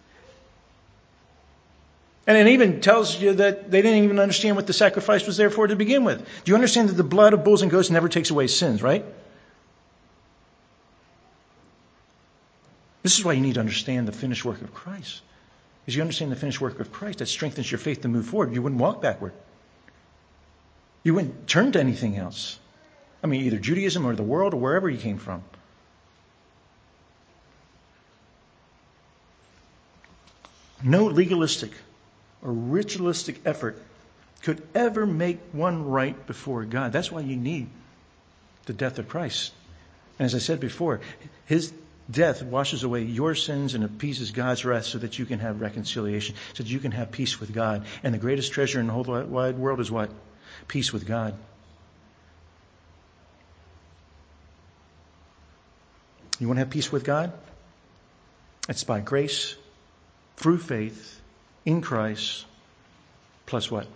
And it even tells you that they didn't even understand what the sacrifice was there for to begin with. Do you understand that the blood of bulls and goats never takes away sins, right? This is why you need to understand the finished work of Christ. Because you understand the finished work of Christ, that strengthens your faith to move forward. You wouldn't walk backward. You wouldn't turn to anything else. I mean, either Judaism or the world or wherever you came from. No legalistic or ritualistic effort could ever make one right before God. That's why you need the death of Christ. And as I said before, His death washes away your sins and appeases God's wrath so that you can have reconciliation, so that you can have peace with God. And the greatest treasure in the whole wide world is what? Peace with God. You want to have peace with God? It's by grace, through faith, in Christ, plus what?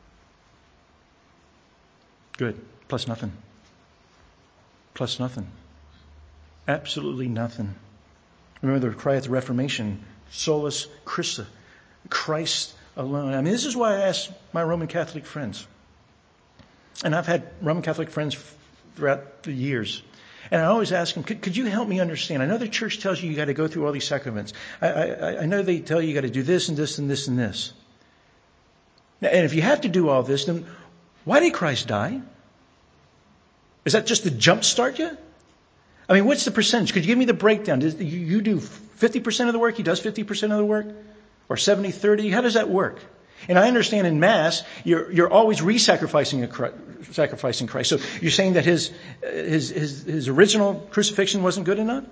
Good. Plus nothing. Plus nothing. Absolutely nothing. Remember the cry at the Reformation, solus Christus, Christ alone. I mean, this is why I ask my Roman Catholic friends. And I've had Roman Catholic friends throughout the years. And I always ask them, could, could you help me understand? I know the church tells you you got to go through all these sacraments. I, I, I know they tell you you got to do this and this and this and this. And if you have to do all this, then why did Christ die? Is that just to jumpstart you? I mean, what's the percentage? Could you give me the breakdown? Does, you, you do fifty percent of the work, He does fifty percent of the work? Or seventy thirty? How does that work? And I understand in Mass, you're, you're always re-sacrificing a Christ, sacrificing Christ. So you're saying that his, his, his, his original crucifixion wasn't good enough?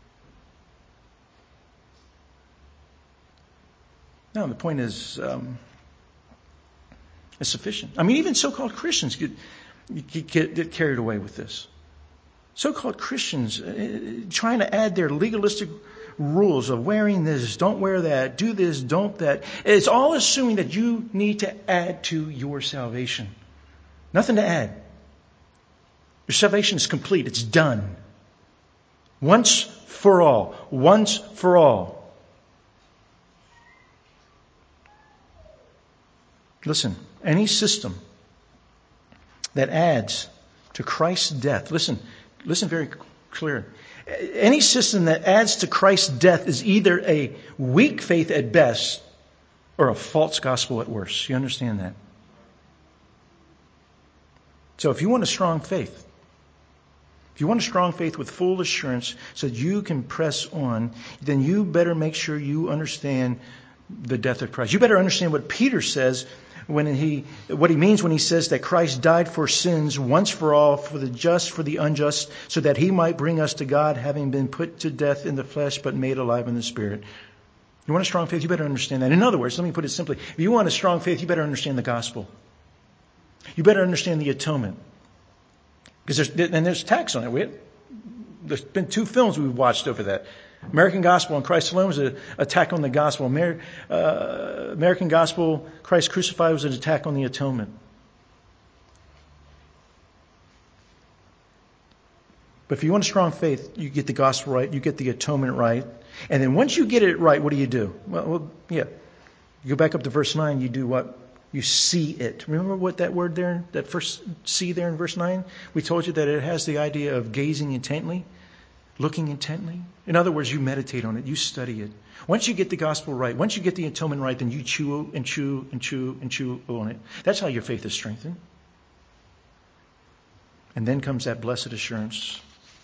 No, the point is, um, it's sufficient. I mean, even so-called Christians get, get, get carried away with this. So-called Christians uh, trying to add their legalistic rules of wearing this, don't wear that, do this, don't that. It's all assuming that you need to add to your salvation. Nothing to add. Your salvation is complete. It's done. Once for all. Once for all. Listen, any system that adds to Christ's death, listen, listen very clear. Any system that adds to Christ's death is either a weak faith at best or a false gospel at worst. You understand that? So if you want a strong faith, if you want a strong faith with full assurance so that you can press on, then you better make sure you understand the death of Christ. You better understand what Peter says when he, what he means when he says that Christ died for sins once for all, for the just, for the unjust, so that he might bring us to God, having been put to death in the flesh, but made alive in the Spirit. You want a strong faith? You better understand that. In other words, let me put it simply. If you want a strong faith, you better understand the gospel. You better understand the atonement. Because there's, and there's tax on it. We, there's been two films we've watched over that. American Gospel and Christ Alone was an attack on the gospel. Amer, uh, American Gospel, Christ Crucified was an attack on the atonement. But if you want a strong faith, you get the gospel right, you get the atonement right. And then once you get it right, what do you do? Well, well yeah. You go back up to verse nine, you do what? You see it. Remember what that word there, that first see there in verse nine? We told you that it has the idea of gazing intently, looking intently. In other words, you meditate on it, you study it. Once you get the gospel right, once you get the atonement right, then you chew and chew and chew and chew on it. That's how your faith is strengthened. And then comes that blessed assurance.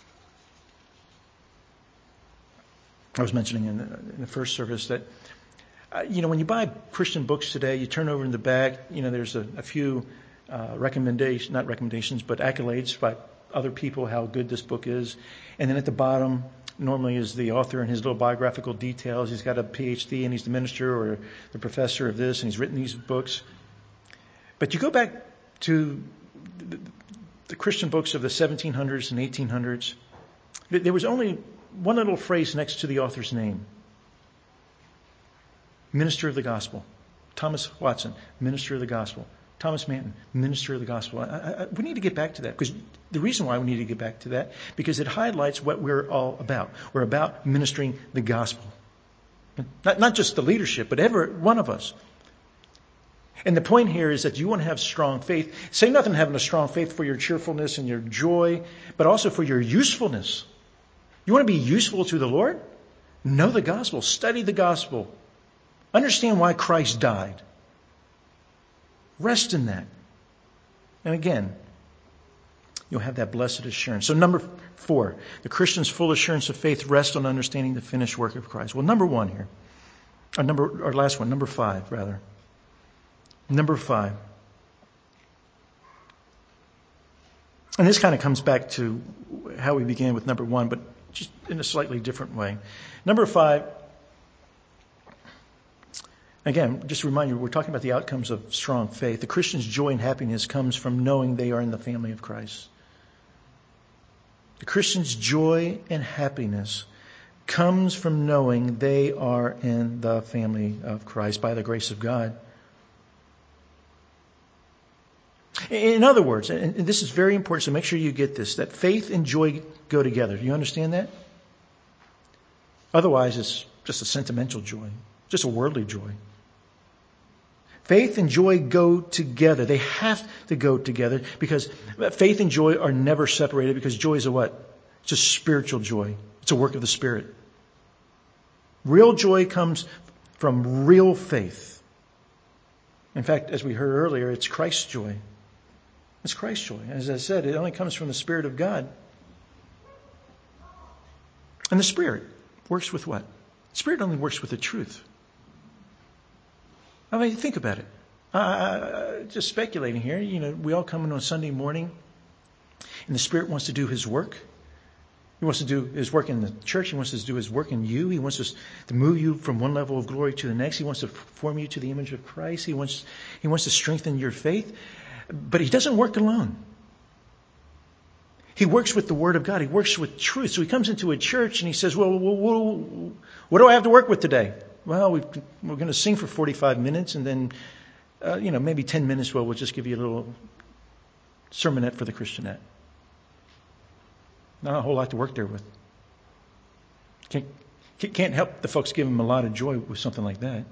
I was mentioning in the, in the first service that Uh, you know, when you buy Christian books today, you turn over in the back, you know, there's a, a few uh, recommendations, not recommendations, but accolades by other people how good this book is. And then at the bottom, normally is the author and his little biographical details. He's got a P H D and he's the minister or the professor of this and he's written these books. But you go back to the, the Christian books of the seventeen hundreds and eighteen hundreds, there was only one little phrase next to the author's name. Minister of the gospel. Thomas Watson, minister of the gospel. Thomas Manton, minister of the gospel. I, I, we need to get back to that because the reason why we need to get back to that, because it highlights what we're all about. We're about ministering the gospel. Not, not just the leadership, but every one of us. And the point here is that you want to have strong faith. Say nothing having a strong faith for your cheerfulness and your joy, but also for your usefulness. You want to be useful to the Lord? Know the gospel. Study the gospel. Understand why Christ died. Rest in that. And again, you'll have that blessed assurance. So number four, the Christian's full assurance of faith rests on understanding the finished work of Christ. Well, number one here, or number, or last one, number five, rather. Number five. And this kind of comes back to how we began with number one, but just in a slightly different way. Number five, again, just to remind you, we're talking about the outcomes of strong faith. The Christian's joy and happiness comes from knowing they are in the family of Christ. The Christian's joy and happiness comes from knowing they are in the family of Christ by the grace of God. In other words, and this is very important, so make sure you get this, that faith and joy go together. Do you understand that? Otherwise, it's just a sentimental joy, just a worldly joy. Faith and joy go together. They have to go together because faith and joy are never separated because joy is a what? It's a spiritual joy. It's a work of the Spirit. Real joy comes from real faith. In fact, as we heard earlier, it's Christ's joy. It's Christ's joy. As I said, it only comes from the Spirit of God. And the Spirit works with what? The Spirit only works with the truth. I mean, think about it. Uh, just speculating here. You know, we all come in on Sunday morning, and the Spirit wants to do His work. He wants to do His work in the church. He wants to do His work in you. He wants us to move you from one level of glory to the next. He wants to form you to the image of Christ. He wants, He wants to strengthen your faith. But He doesn't work alone. He works with the Word of God. He works with truth. So He comes into a church and He says, well, what do I have to work with today? Well, we've, we're going to sing for forty-five minutes and then, uh, you know, maybe ten minutes. Well, we'll just give you a little sermonette for the Christianette. Not a whole lot to work there with. Can't, can't help the folks give them a lot of joy with something like that.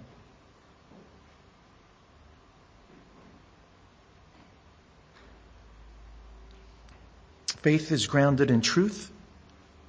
Faith is grounded in truth,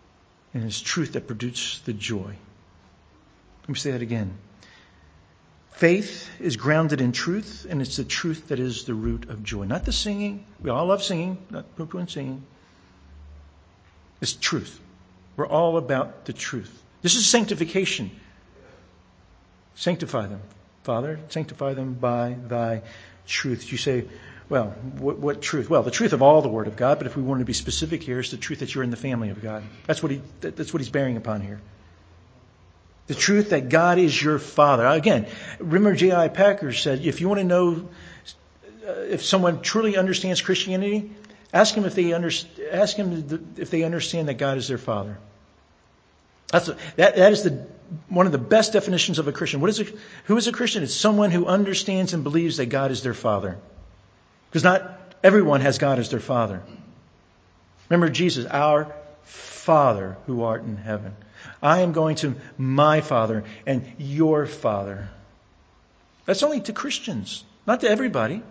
and it's truth that produces the joy. Let me say that again. Faith is grounded in truth, and it's the truth that is the root of joy. Not the singing. We all love singing, not poo-pooing singing. It's truth. We're all about the truth. This is sanctification. Sanctify them, Father. Sanctify them by thy truth. You say, well, what, what truth? Well, the truth of all the Word of God, but if we want to be specific here, it's the truth that you're in the family of God. That's what he, that's what he's bearing upon here. The truth that God is your Father. Again, remember J I Packer said, if you want to know uh, if someone truly understands Christianity, ask them if they under, ask them if they understand that God is their Father. That's a, that that is the one of the best definitions of a Christian. What is a, who is a Christian? It's someone who understands and believes that God is their Father. Because not everyone has God as their Father. Remember Jesus, our Father who art in heaven. I am going to my Father and your Father. That's only to Christians, not to everybody.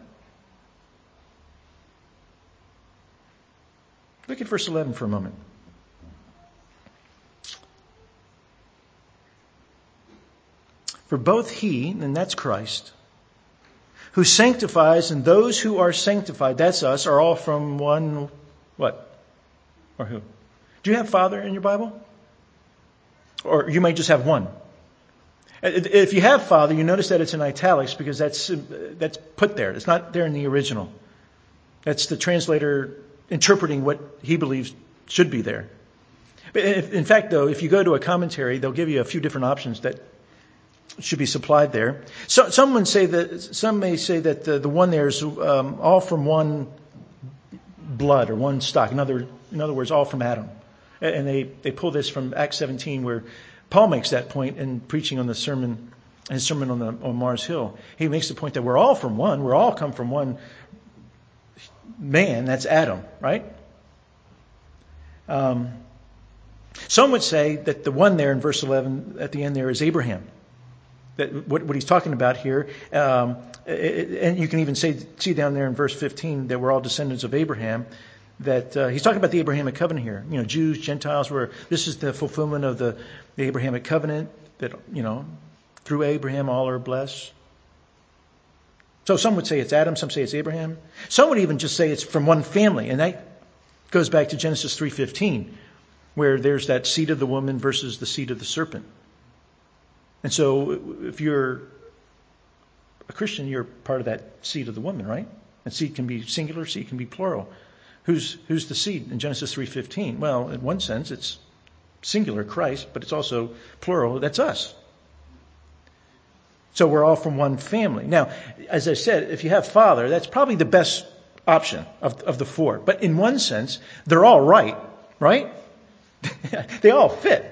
Look at verse eleven for a moment. For both he, and that's Christ, who sanctifies and those who are sanctified, that's us, are all from one, what? Or who? Do you have Father in your Bible? Or you might just have one. If you have Father, you notice that it's in italics because that's that's put there. It's not there in the original. That's the translator interpreting what he believes should be there. But in fact, though, if you go to a commentary, they'll give you a few different options that should be supplied there. So, some would say that some may say that the, the one there is um, all from one blood or one stock. In other, in other words, all from Adam. And they, they pull this from Acts seventeen, where Paul makes that point in preaching on the sermon, his sermon on the on Mars Hill. He makes the point that we're all from one. We're all come from one man. That's Adam, right? Um, some would say that the one there in verse eleven at the end there is Abraham. That what, what he's talking about here, um, it, and you can even say see down there in verse fifteen that we're all descendants of Abraham. That uh, he's talking about the Abrahamic covenant here. You know, Jews, Gentiles, where this is the fulfillment of the, the Abrahamic covenant. That, you know, through Abraham all are blessed. So some would say it's Adam, some say it's Abraham. Some would even just say it's from one family, and that goes back to Genesis three fifteen, where there's that seed of the woman versus the seed of the serpent. And so if you're a Christian, you're part of that seed of the woman, right? And seed can be singular, seed can be plural. Who's who's the seed in Genesis three fifteen? Well, in one sense, it's singular, Christ, but it's also plural. That's us. So we're all from one family. Now, as I said, if you have Father, that's probably the best option of, of the four. But in one sense, they're all right, right? They all fit.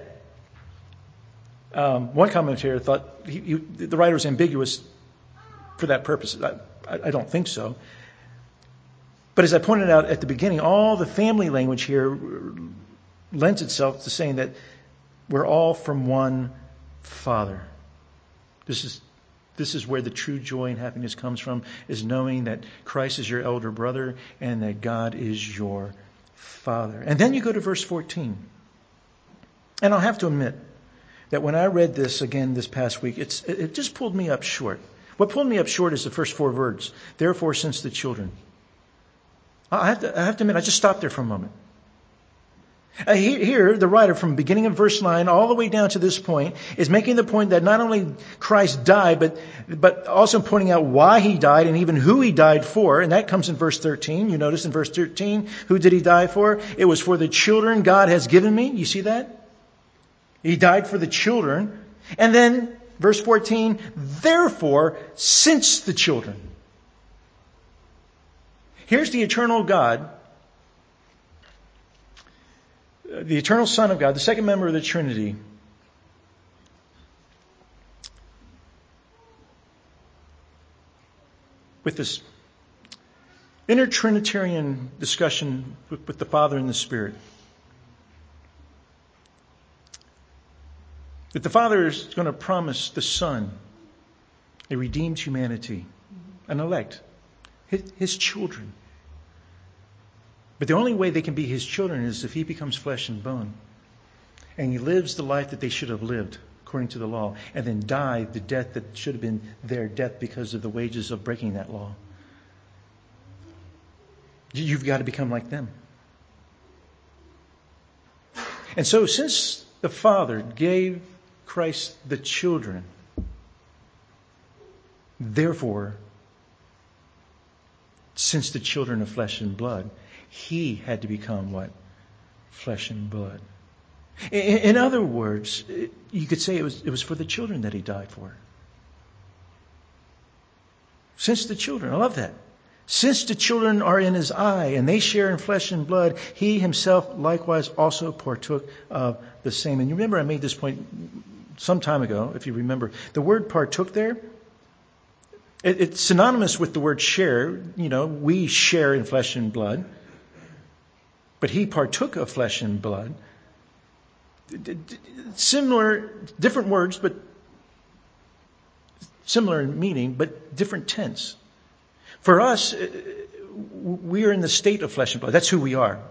Um, one commentator thought he, he, the writer was ambiguous for that purpose. I, I, I don't think so. But as I pointed out at the beginning, all the family language here lends itself to saying that we're all from one Father. This is this is where the true joy and happiness comes from, is knowing that Christ is your elder brother and that God is your Father. And then you go to verse fourteen. And I'll have to admit that when I read this again this past week, it's it just pulled me up short. What pulled me up short is the first four words. Therefore, since the children. I have to, I have to admit, I just stopped there for a moment. Uh, here, the writer, from the beginning of verse nine all the way down to this point, is making the point that not only Christ died, but but also pointing out why he died and even who he died for. And that comes in verse thirteen. You notice in verse thirteen, who did he die for? It was for the children God has given me. You see that? He died for the children. And then verse fourteen, therefore, since the children. Here's the eternal God, the eternal Son of God, the second member of the Trinity, with this intertrinitarian discussion with, with the Father and the Spirit. That the Father is going to promise the Son a redeemed humanity, an elect, his, his children. But the only way they can be his children is if he becomes flesh and bone. And he lives the life that they should have lived, according to the law, and then die the death that should have been their death because of the wages of breaking that law. You've got to become like them. And so since the Father gave Christ the children, therefore, since the children of flesh and blood, he had to become what? Flesh and blood. In, in other words, you could say it was, it was for the children that he died for. Since the children, I love that. Since the children are in his eye and they share in flesh and blood, he himself likewise also partook of the same. And you remember I made this point some time ago, if you remember. The word partook there, it, it's synonymous with the word share. You know, we share in flesh and blood. But he partook of flesh and blood. Similar, different words, but similar in meaning, but different tense. For us, we are in the state of flesh and blood. That's who we are.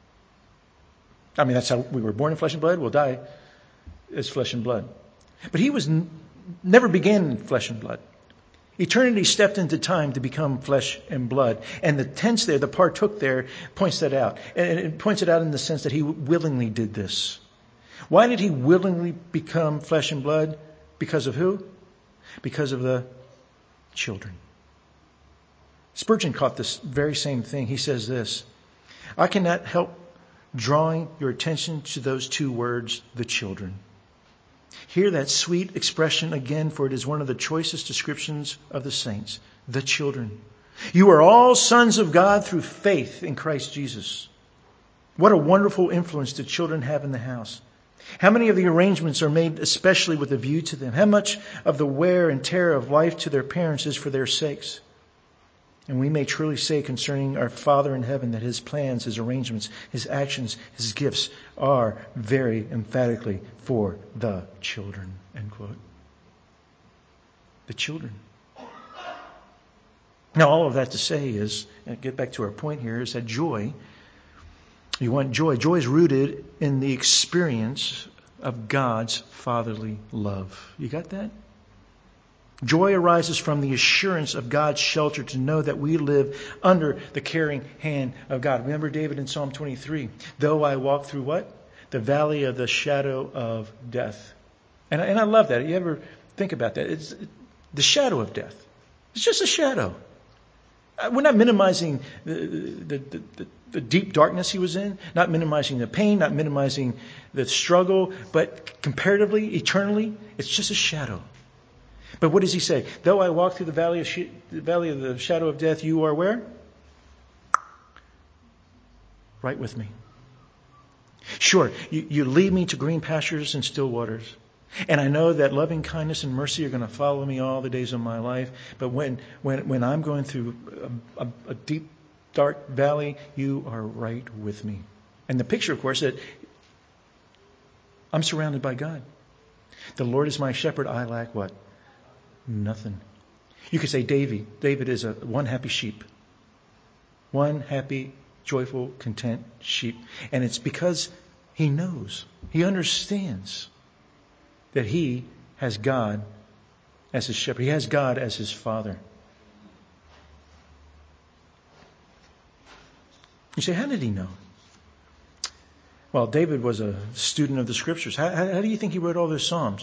I mean, that's how we were born in flesh and blood. We'll die as flesh and blood. But he was n- never began in flesh and blood. Eternity stepped into time to become flesh and blood. And the tense there, the partook there, points that out. And it points it out in the sense that he willingly did this. Why did he willingly become flesh and blood? Because of who? Because of the children. Spurgeon caught this very same thing. He says this, I cannot help drawing your attention to those two words, the children. Hear that sweet expression again, for it is one of the choicest descriptions of the saints, the children. You are all sons of God through faith in Christ Jesus. What a wonderful influence do children have in the house. How many of the arrangements are made especially with a view to them? How much of the wear and tear of life to their parents is for their sakes? And we may truly say concerning our Father in heaven that his plans, his arrangements, his actions, his gifts are very emphatically for the children. End quote. The children. Now, all of that to say is, and get back to our point here, is that joy, you want joy. Joy is rooted in the experience of God's fatherly love. You got that? Joy arises from the assurance of God's shelter to know that we live under the caring hand of God. Remember David in Psalm twenty-three. Though I walk through what? The valley of the shadow of death. And I, and I love that. You ever think about that? It's the shadow of death. It's just a shadow. We're not minimizing the, the, the, the, the deep darkness he was in, not minimizing the pain, not minimizing the struggle, but comparatively, eternally, it's just a shadow. But what does he say? Though I walk through the valley of sh- the valley of the shadow of death, you are where? Right with me. Sure, you, you lead me to green pastures and still waters. And I know that loving kindness and mercy are going to follow me all the days of my life. But when when, when I'm going through a, a, a deep, dark valley, you are right with me. And the picture, of course, that I'm surrounded by God. The Lord is my shepherd. I lack what? Nothing. You could say David. David is a one happy sheep. One happy, joyful, content sheep. And it's because he knows, he understands that he has God as his shepherd. He has God as his father. You say, how did he know? Well, David was a student of the scriptures. How, how, how do you think he wrote all those Psalms?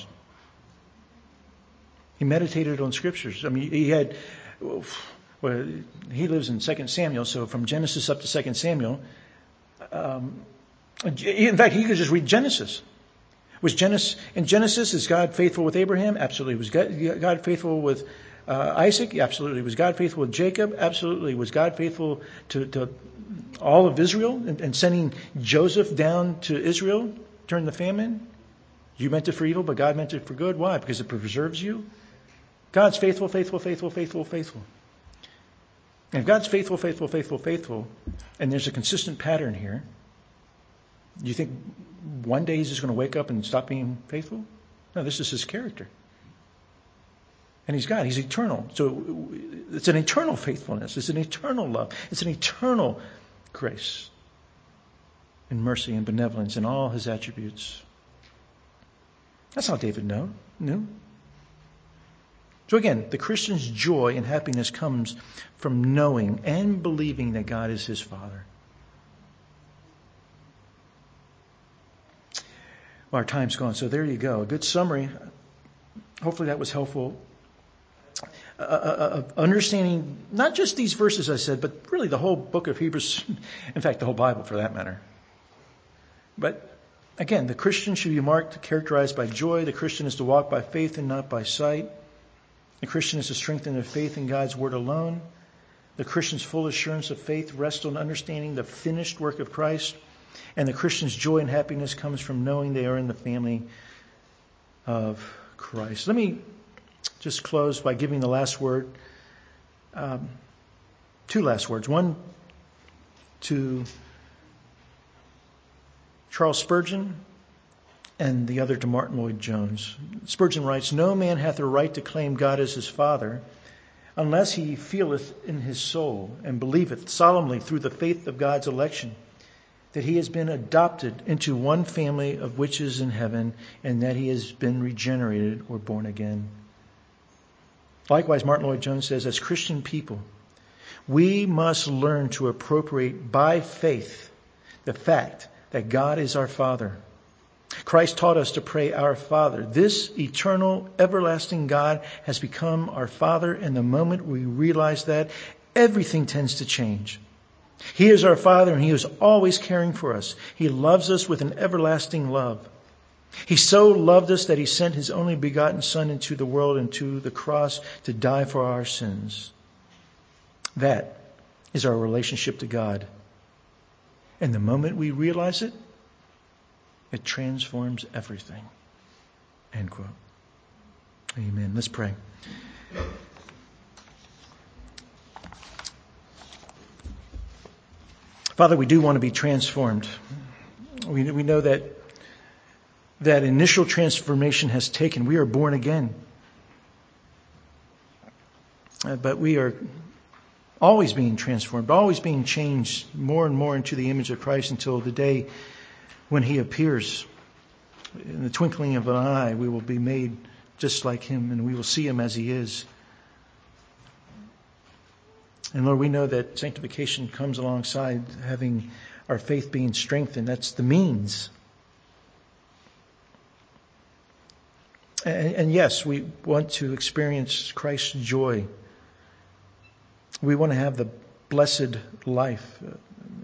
He meditated on scriptures. I mean, he had, well, he lives in Second Samuel, so from Genesis up to Second Samuel, um, in fact, he could just read Genesis. Was Genesis, in Genesis, is God faithful with Abraham? Absolutely. Was God, God faithful with uh, Isaac? Absolutely. Was God faithful with Jacob? Absolutely. Was God faithful to, to all of Israel and, and sending Joseph down to Israel during the famine? You meant it for evil, but God meant it for good. Why? Because it preserves you. God's faithful, faithful, faithful, faithful, faithful. And if God's faithful, faithful, faithful, faithful, and there's a consistent pattern here, do you think one day he's just going to wake up and stop being faithful? No, this is his character. And he's God. He's eternal. So it's an eternal faithfulness. It's an eternal love. It's an eternal grace and mercy and benevolence and all his attributes. That's how David know, knew. So again, the Christian's joy and happiness comes from knowing and believing that God is his Father. Well, our time's gone, so there you go. A good summary. Hopefully that was helpful. Uh, uh, uh, understanding not just these verses I said, but really the whole book of Hebrews, in fact, the whole Bible for that matter. But again, the Christian should be marked, characterized by joy. The Christian is to walk by faith and not by sight. The Christian is to strengthen their faith in God's word alone. The Christian's full assurance of faith rests on understanding the finished work of Christ. And the Christian's joy and happiness comes from knowing they are in the family of Christ. Let me just close by giving the last word. Um, two last words. One to Charles Spurgeon, and the other to Martin Lloyd-Jones. Spurgeon writes, "No man hath a right to claim God as his Father, unless he feeleth in his soul and believeth solemnly through the faith of God's election that he has been adopted into one family of which is in heaven, and that he has been regenerated or born again." Likewise, Martin Lloyd-Jones says, as Christian people, we must learn to appropriate by faith the fact that God is our Father. Christ taught us to pray, "Our Father." This eternal, everlasting God has become our Father, and the moment we realize that, everything tends to change. He is our Father, and He is always caring for us. He loves us with an everlasting love. He so loved us that He sent His only begotten Son into the world and to the cross to die for our sins. That is our relationship to God. And the moment we realize it, it transforms everything. End quote. Amen. Let's pray. Father, we do want to be transformed. We, we know that that initial transformation has taken. We are born again. Uh, but we are always being transformed, always being changed more and more into the image of Christ until the day when He appears. In the twinkling of an eye, we will be made just like Him, and we will see Him as He is. And Lord, we know that sanctification comes alongside having our faith being strengthened. That's the means. And, and yes, we want to experience Christ's joy. We want to have the blessed life, uh,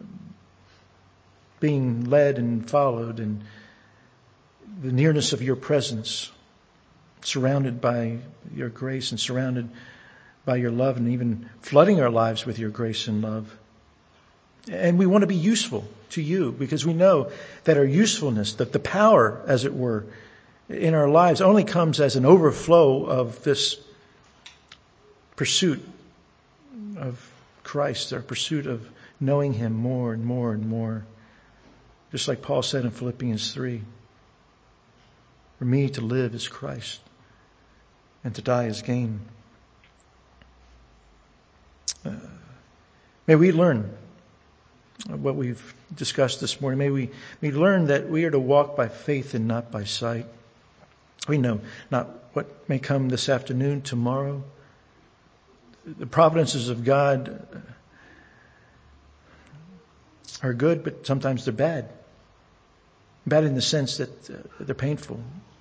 being led and followed, and the nearness of your presence, surrounded by your grace and surrounded by your love, and even flooding our lives with your grace and love. And we want to be useful to you, because we know that our usefulness, that the power, as it were, in our lives only comes as an overflow of this pursuit of Christ, our pursuit of knowing Him more and more and more. Just like Paul said in Philippians three, for me to live is Christ, and to die is gain. Uh, may we learn what we've discussed this morning. May we, may we learn that we are to walk by faith and not by sight. We know not what may come this afternoon, tomorrow. The providences of God are good, but sometimes they're bad. Bad in the sense that uh, they're painful.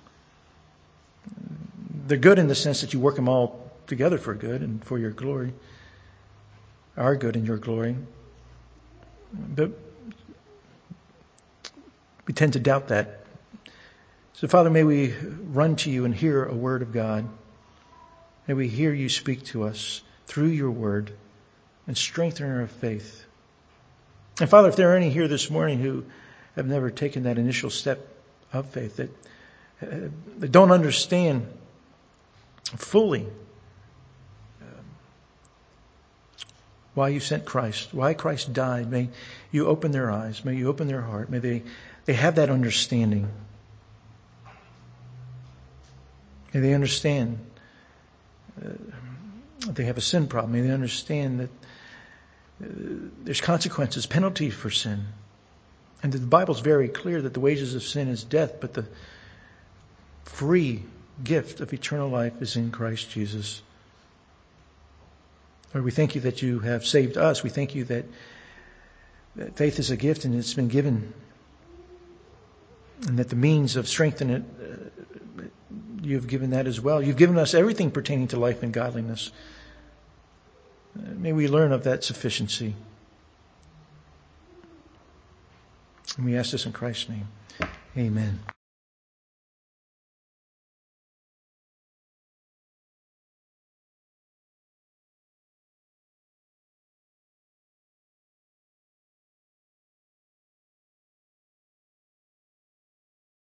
They're good in the sense that you work them all together for good and for your glory. Are good in your glory. But we tend to doubt that. So, Father, may we run to you and hear a word of God. May we hear you speak to us through your word and strengthen our faith. And Father, if there are any here this morning who have never taken that initial step of faith, that, uh, that don't understand fully uh, why you sent Christ, why Christ died, may you open their eyes, may you open their heart, may they, they have that understanding. May they understand uh, that they have a sin problem. May they understand that uh, there's consequences, penalties for sin. And that the Bible's very clear that the wages of sin is death, but the free gift of eternal life is in Christ Jesus. Lord, we thank you that you have saved us. We thank you that, that faith is a gift and it's been given. And that the means of strengthening it, uh, you have given that as well. You've given us everything pertaining to life and godliness. Uh, may we learn of that sufficiency. And we ask this in Christ's name. Amen.